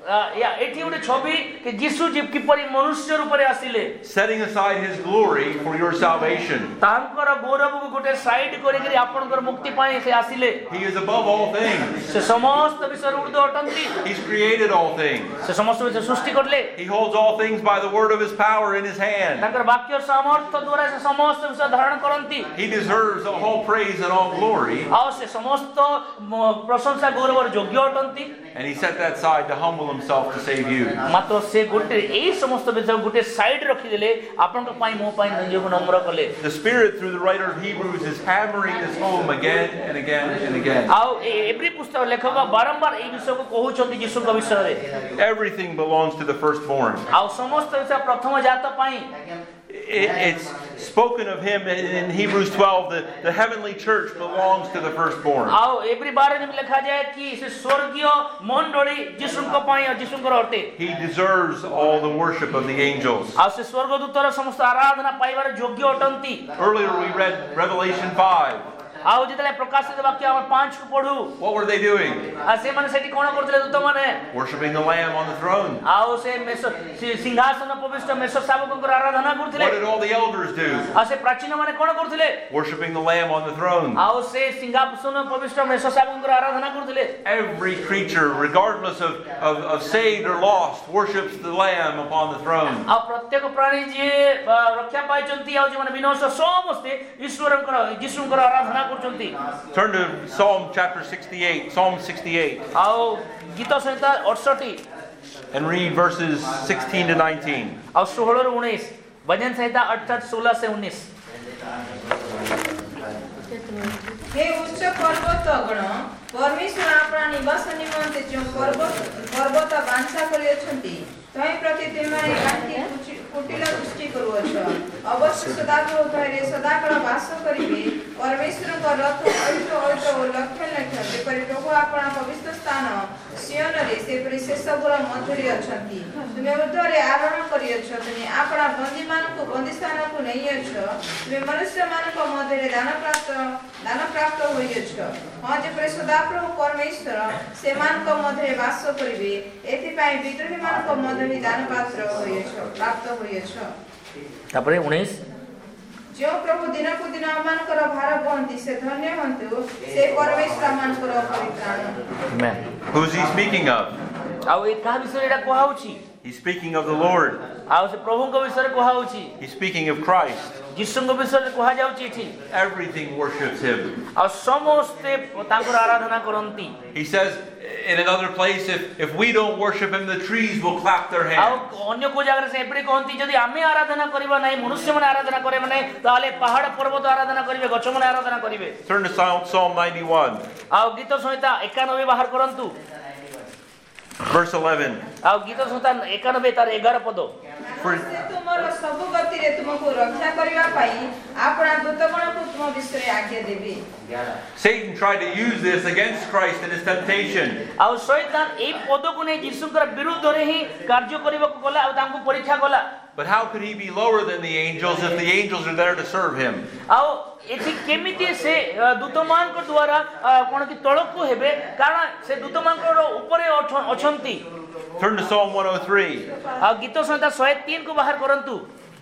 एठी गोटे छवि कि यीशु जी किपरि मनुष्य रूप रे आसिले setting aside his glory for your salvation. तांकर गौरव को गोटे साइड करि करि आपनकर मुक्ति पाए से आसिले He is above all things. से समस्त विषय ऊर्ध्व अटंती He's created all things. से समस्त विषय सृष्टि करले He holds all things by the word of his power in his hand. तांकर वाक्य सामर्थ द्वारा से समस्त विषय धारण करंती He deserves all praise and all glory. आ से समस्त प्रशंसा गौरव योग्य अटंती And he set that side to humble himself to save you. मात्र से गोटे एई समस्त विषय गोटे साइड रखि देले आपन पाई मो पाई निजको नम्र कले The Spirit, through the writer of Hebrews, is hammering this home again and again and again. आ एवरी पुस्तक लेखक बारंबार एई विषय को कहउछंती यीशु का विषय रे Everything belongs to the firstborn. आ समस्त विषय प्रथम जात पाई It's spoken of him in Hebrews 12 that the heavenly church belongs to the firstborn. आओ एवरी बार में लिखा जाए कि से स्वर्गीय मंडली यीशु को पाई और यीशु को अटे He deserves all the worship of the angels. आ से स्वर्गदूतर समस्त आराधना पाइबार योग्य अटंती Earlier we read Revelation 5. आओ जितले प्रकाशित वाक्य हम 5 को पढू What were they doing? आ से माने सेठी कोन करथले दूत माने Worshiping the Lamb on the throne. आओ से सिंहासन उपविष्ट मेष शावकଙ୍କର आराधना करथले What did all the elders do? आ से प्राचीन माने कोन करथले Worshiping the Lamb on the throne. आओ से सिंहासन उपविष्ट मेष शावकଙ୍କର आराधना करथले Every creature, regardless of saved or lost, worships the Lamb upon the throne. आ प्रत्येक प्राणी जे रक्षा पाइचंती आ जे माने विनाश समस्ते ईश्वरଙ୍କର यीशुଙ୍କର आराधना करचंती Turn to Psalm chapter 68, Psalm 68, आओ गीत संहिता 68 and read verses 16 to 19. और 16 और 19 भजन संहिता 68 16 से 19 हे उच्च पर्वत गण परमेश्वर आपना निवास निमंते जो पर्वत बांछा करि अछंती तय प्रति तेमारे कांति कुटिल दृष्टि करूअछ अवश्य सदाकाल कहरे सदाकाल वास करिवे परमेश्वर को रथ अल्ट ओ लक्ष्य लक्ष्य जेपरि प्रभु आपना पवित्र स्थान सियोन रे सेपरि से सबुर मधुरी अछंती तुमे उद्धरे आरोहण करि अछ तुमे आपना बंदी मान को बंदी स्थान को नहीं अछ तुमे मनुष्य मान को मधुरे दान प्राप्त होई अछ हां जेपरि सदाप्रभु परमेश्वर से मान को मधुरे वास करिवे एथि पई विद्रोही मान को मधुरी दान पात्र होई अछ प्राप्त होई अछ तापरे 19 जो प्रभु दिन को दिन मान कर भार बंदी से धन्य हंतु से परमेश्वर मान कर परित्राण आमेन Who's he speaking of? आओ ए का विषय एटा कोहाउची He's speaking of the Lord. आओ से प्रभु को विषय कोहाउची He's speaking of Christ. यीशु को विषय कोहा जाउची एठी Everything worships him. आ समस्ते तांकर आराधना करंती He says in another place, if we don't worship him, the trees will clap their आओ hands. अन्य को जागर से एपरे कहंती जदी आमे आराधना करबा नै मनुष्य मन आराधना करे माने ताले पहाड़ पर्वत आराधना करिवे गछ मन आराधना करिवे Turn to Psalm 91, आओ गीत संहिता 91 बाहर करंतु verse 11. आओ गीत संहिता 91 तार 11 पद For तुमरो सब गति रे तुमको रक्षा करिवा पाई आपना दूतगण को तुम विषय आज्ञा देबे Satan tried to use this against Christ in his temptation. आओ शैतान ए पद को नै यीशुकर विरुद्ध रे ही कार्य करिवा को गला आ तांको परीक्षा गला But how could he be lower than the angels if the angels are there to serve him? आओ एथि केमिति से दूतमान को द्वारा कोन कि तळक को हेबे कारण से दूतमान को ऊपरे अछंती Turn to Psalm 103. आ गीत संहिता 103 को बाहर करंतु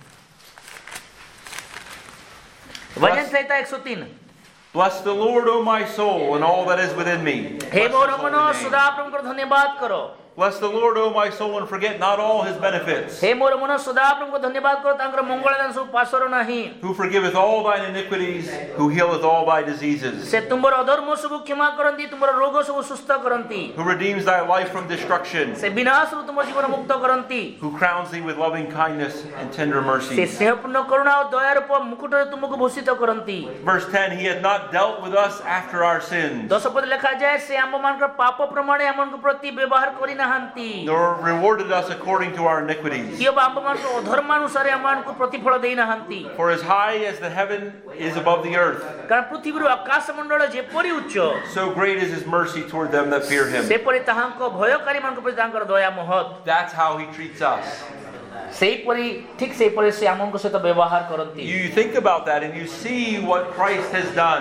भजन संहिता 103 Bless the Lord, O my soul, and all that is within me. Hey Bless more his holy मन name. सदा प्रभु को धन्यवाद करो Bless the Lord, O my soul, and forget not all his benefits. हे मोर मन सदा प्रभु को धन्यवाद करो तांकर मंगल दान सब पासर नाही Who forgiveth all thine iniquities, who healeth all thy diseases. से तुमर अधर्म सब क्षमा करंती तुमर रोग सब सुस्थ करंती Who redeems thy life from destruction. से विनाश रु तुमर जीवन मुक्त करंती Who crowns thee with loving kindness and tender से mercy. स्नेहपूर्ण करुणा और दया रूप मुकुट रे तुमको भूषित करंती Verse 10, he hath not dealt with us after our sins, 10 पद लिखा जाए से आम मानकर पाप प्रमाणे हमन को प्रति व्यवहार करि नाहंती nor rewarded us according to our iniquities. कियो आम मान को अधर्मानुसार हमन को प्रतिफल देई नाहंती For as high as the heaven is above the earth, कारण पृथ्वी रु आकाश मंडल जेपरि उच्च so great is his mercy toward them that fear him. सेपरि ताहांको भयकारी मान को प्रति तांकर दया महत That's how he treats us. सेपरि ठीक सेपरि से हमन को सहित व्यवहार करंती You think about that and you see what Christ has done.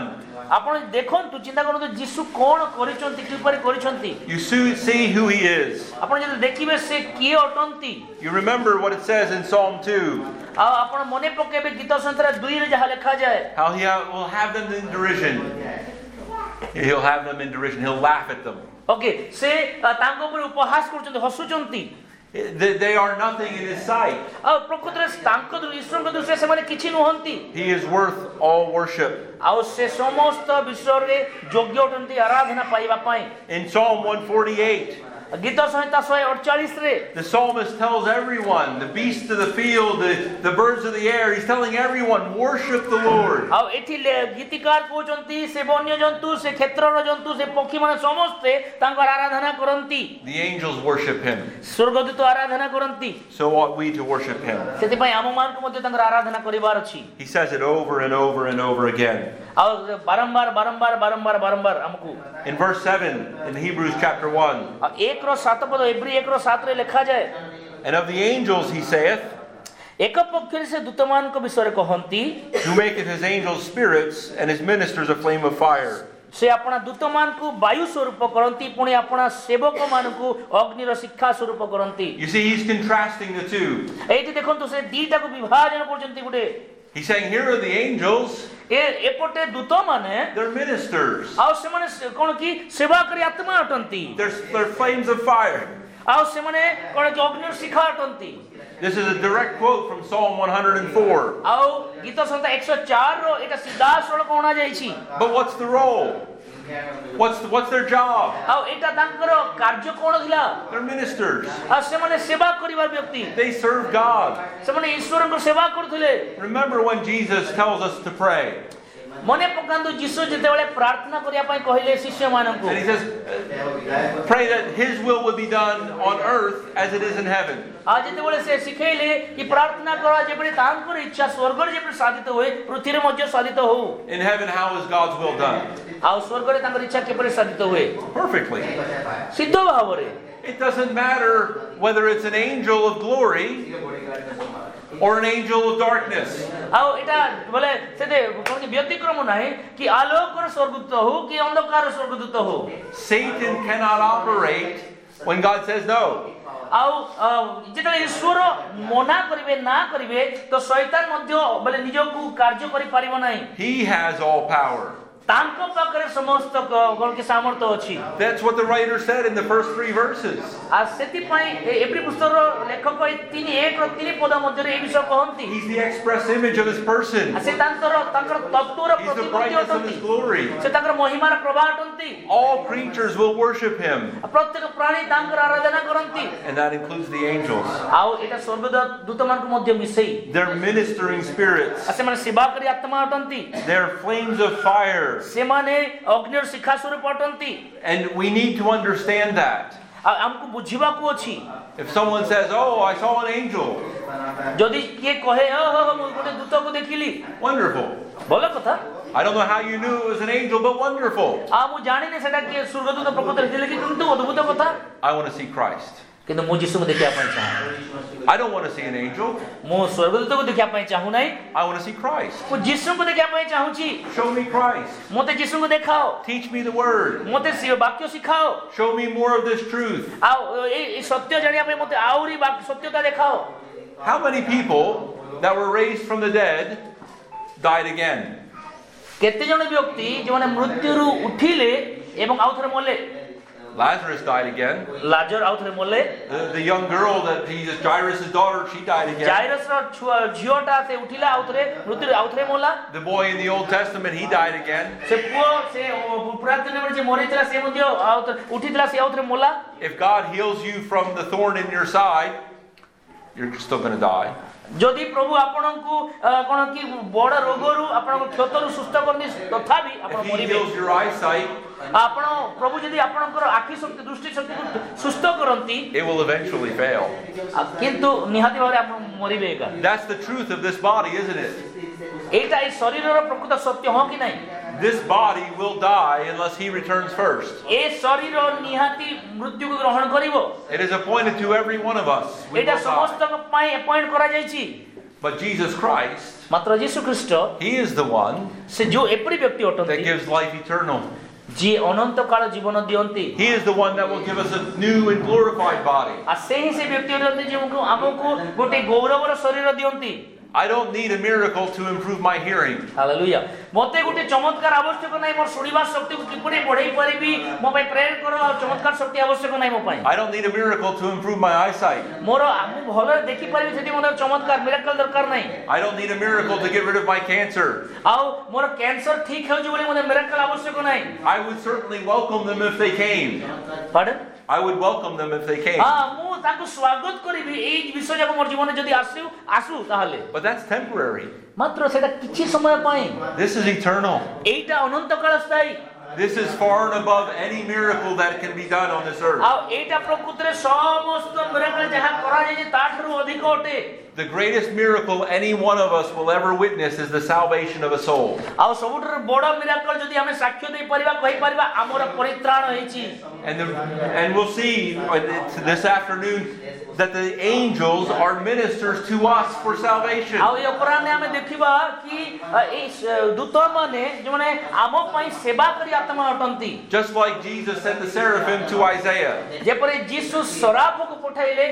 आपण देखंतु चिंता करंतु यीशु कोन करिसंती किपरि करिसंती You see who he is. आपण जदि देखिबे से किए अटंती You remember what it says in Psalm 2, आ आपण मने पकेबे गीत संतरा 2 रे जहा लिखा जाय how he will have them in derision. He'll have them in derision. He'll laugh at them. Okay से तांको ऊपर उपहास करचंती हसुचंती They are nothing in his sight. आ प्रकृतरे तांको ईश्वर के दृष्टि से माने किछि नहंती He is worth all worship. आ से समस्त विश्व रे योग्य अटंती आराधना पाइबा पई In Psalm 148, गीत संहिता 148 रे the psalmist tells everyone, the beasts of the field, the birds of the air, he's telling everyone, worship the Lord. आ एथि गीतिकार कहचंती से वन्य जंतु से क्षेत्रर जंतु से पक्षी माने समस्ते तांकर आराधना करंती The angels worship him. स्वर्गदूत आराधना करंती So ought we to worship him. सेति पई आम मान को मध्ये तांकर आराधना करिवार अछि He says it over and over and over again. आ बारंबार हमकु In verse 7 in Hebrews chapter 1, 1:7 पद इब्री 1:7 रे लिखा जाय and of the angels he saith, एक पक्षरे से दूतमान को विषय रे कहंती who maketh his angels spirits and his ministers a flame of fire. से अपना दूतमान को वायु स्वरूप करंती पुणी अपना सेवक मान को अग्नि रो शिक्षा स्वरूप करंती You see, he's contrasting the two. एठी देखंतु से दीटा को विभाजन करचंती गुटे He's saying, here are the angels, एपटे दूत माने they're ministers. आ से माने कोन की सेवा करी आत्मा अटंती They're flames of fire. आ से माने कोन की अग्नि रो शिक्षा अटंती This is a direct quote from Psalm 104. आ गीत संहिता 104 रो एटा सीधा सळ कोना जाईछि But what's the role? What's their job? आ एटा तांकर कार्य कोन थिला They're ministers. आ से माने सेवा करिवार व्यक्ति They serve God. से माने ईश्वर को सेवा करथिले Remember when Jesus tells us to pray. मने पकांदु यीशु जेतेबेले प्रार्थना करिया पई कहिले शिष्य मानकु And he says, pray that his will would be done on earth as it is in heaven. आ जेतेबेले से सिखेले कि प्रार्थना करा जेबेले तांकर इच्छा स्वर्ग रे जेबेले साधित होय पृथ्वी रे मध्य साधित हो In heaven, how is God's will done? आ स्वर्ग रे तांकर इच्छा केपरे साधित होय Perfectly. सिद्ध भाव रे It doesn't matter whether it's an angel of glory or an angel of darkness. आ एटा बोले सेते कोन के व्यतिक्रम नाही कि आलोक रो स्वर्गदूत हो कि अंधकार रो स्वर्गदूत हो Satan cannot operate when God says no. आ जेते ईश्वर मना करिवे ना करिवे तो शैतान मध्य बोले निजको कार्य करि परिबो नाही He has all power. तांको पाखरे समस्त कोन के सामर्थ्य अछि That's what the writer said in the first 3 verses. आ सेति पई एप्री पुस्तक रो लेखक 3:1 रो 3 पद मध्य रे ए विषय कहंती He's the express image of his person. आ से तांकर तत्व रो He's the प्रतिबिंब brightness of अटंती his glory. से तांकर महिमा रो प्रभाव अटंती All creatures will worship him, प्रत्येक प्राणी तांकर आराधना करंती and that includes the angels. आ एटा स्वर्गदूत दूतमान को मध्य मिसई They're ministering spirits. आ से माने सेवा करी आत्मा अटंती They're flames of fire. से माने अग्नि रो शिखा स्वरूप अटंती And we need to understand that. आ हमको बुझिबा को अछि If someone says, "Oh, I saw an angel," जदि के कहे मु गोटे दूत को देखिली wonderful. भलो कथा I don't know how you knew it was an angel, but wonderful. आ मु जानि ने सेटा के स्वर्गदूत प्रकृति रे कि किंतु अद्भुत कथा I want to see Christ. किंतु मु यीशु को देखिया पई चाहू I don't want to see an angel. मु स्वर्गदूत को देखिया पई चाहू नै I want to see Christ. मु यीशु को देखिया पई चाहू छी Show me Christ. मते यीशु को देखाओ Teach me the word. मते वाक्य सिखाओ Show me more of this truth. आ ए सत्य जानिया पई मते आउरी सत्यता देखाओ How many people that were raised from the dead died again? केते जण व्यक्ति जे माने मृत्यु रु उठिले एवं आउथरे मले Lazarus died again. लाजर आउथरे मले The young girl that Jesus, Jairus' daughter, she died again. जाइरस रो झियोटा से उठिला आउथरे मृत्यु आउथरे मोला The boy in the Old Testament, he died again. से पुओ से पुरातन में जे मरितला से मध्य आउथरे उठितला से आउथरे मोला If God heals you from the thorn in your side, you're still going to die. जदि प्रभु आपनकु कोन की बड़ रोगरु आपन क्षतरु सुस्त करनी तथापि If आपन he मरिबे heals your eyesight, आपन प्रभु जदि आपनकर आखि शक्ति दृष्टि शक्ति को सुस्त करंती it will eventually fail. किंतु निहाती भाबरे आपन मरिबे का That's the truth of this body, isn't it? एटा ए शरीरर प्रकृत सत्य हो कि नै This body will die unless he returns first. ए शरीर निहाती मृत्यु को ग्रहण करिवो It is appointed to every one of us. We Etah will die. समस्त पई अपॉइंट करा जायछि But Jesus Christ, मात्र यीशु ख्रीष्ट He is the one से जो एपरी व्यक्ति that अटंती gives life eternal. जी अनंत काल जीवन दियंती He is the one that will give us a new and glorified body. आ से ही से व्यक्ति अटंती जो हमको गोटे गौरवर शरीर दियंती I don't need a miracle to improve my hearing. Hallelujah मते गोटे चमत्कार आवश्यक नाही मोर सुनिबा शक्ति को किपरि बढ़ाई परिबी मो पय प्रेयर करो चमत्कार शक्ति आवश्यक नाही मो पय I don't need a miracle to improve my eyesight. मोर मु भलो देखि परिबी सेति मोर चमत्कार मिरेकल दरकार नाही I don't need a miracle to get rid of my cancer. आउ मोर कैंसर ठीक हो जो बोली मोर मिरेकल आवश्यक नाही I would certainly welcome them if they came. Pardon? I would welcome them if they came. मु ताको स्वागत करिबी एई विषय जक मोर जीवन जदी आसु ताहाले But that's temporary. मात्र सेटा किछि समय पय This is eternal. एटा अनंत काल स्थायी This is far and above any miracle that can be done on this earth. आउ एटा प्रकृतिरे समस्त मिरेकल जहा करा जाय ताठरो अधिक अटे The greatest miracle any one of us will ever witness is the salvation of a soul. आउ सबुटर बड़ miracle जदी हमें साक्ष्य दे परिबा कहि परिबा हमर परित्राण होईची And we'll see this afternoon that the angels are ministers to us for salvation. आउ ए अपराह्न हमें देखिबा कि ए दूत माने जो माने आमो पई सेवा करी आत्मा अटंती Just like Jesus sent the seraphim to Isaiah. जेपरे यीशु सराफ को पठाइले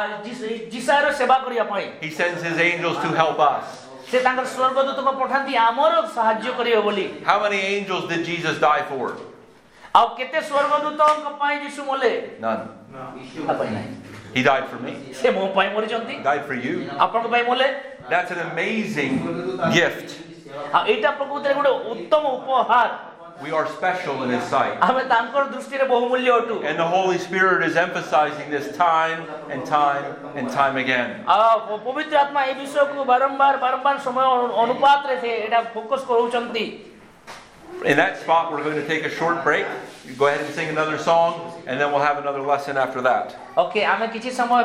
जिसार सेवा करिया पई He sends his angels to help us. से तांकर स्वर्गदूत को पठांती आमर सहाय्य करियो बोली How many angels did Jesus die for? आउ केते स्वर्गदूत को पई यीशु मोले None. आपई नाही He died for me. से मो पई मरि जंती He died for you. आपन को पई मोले That's an amazing gift. आ एटा प्रकृतिरे गोटे उत्तम उपहार We are special in His sight. हमें तांकर दृष्टि रे बहुमूल्य अटू And the Holy Spirit is emphasizing this time and time and time again. आ पवित्र आत्मा ए विषय को बारंबार समय अनुपात रे से एटा फोकस करूचंती In that spot, we're going to take a short break. You go ahead and sing another song, and then we'll have another lesson after that. Okay आमे किछि समय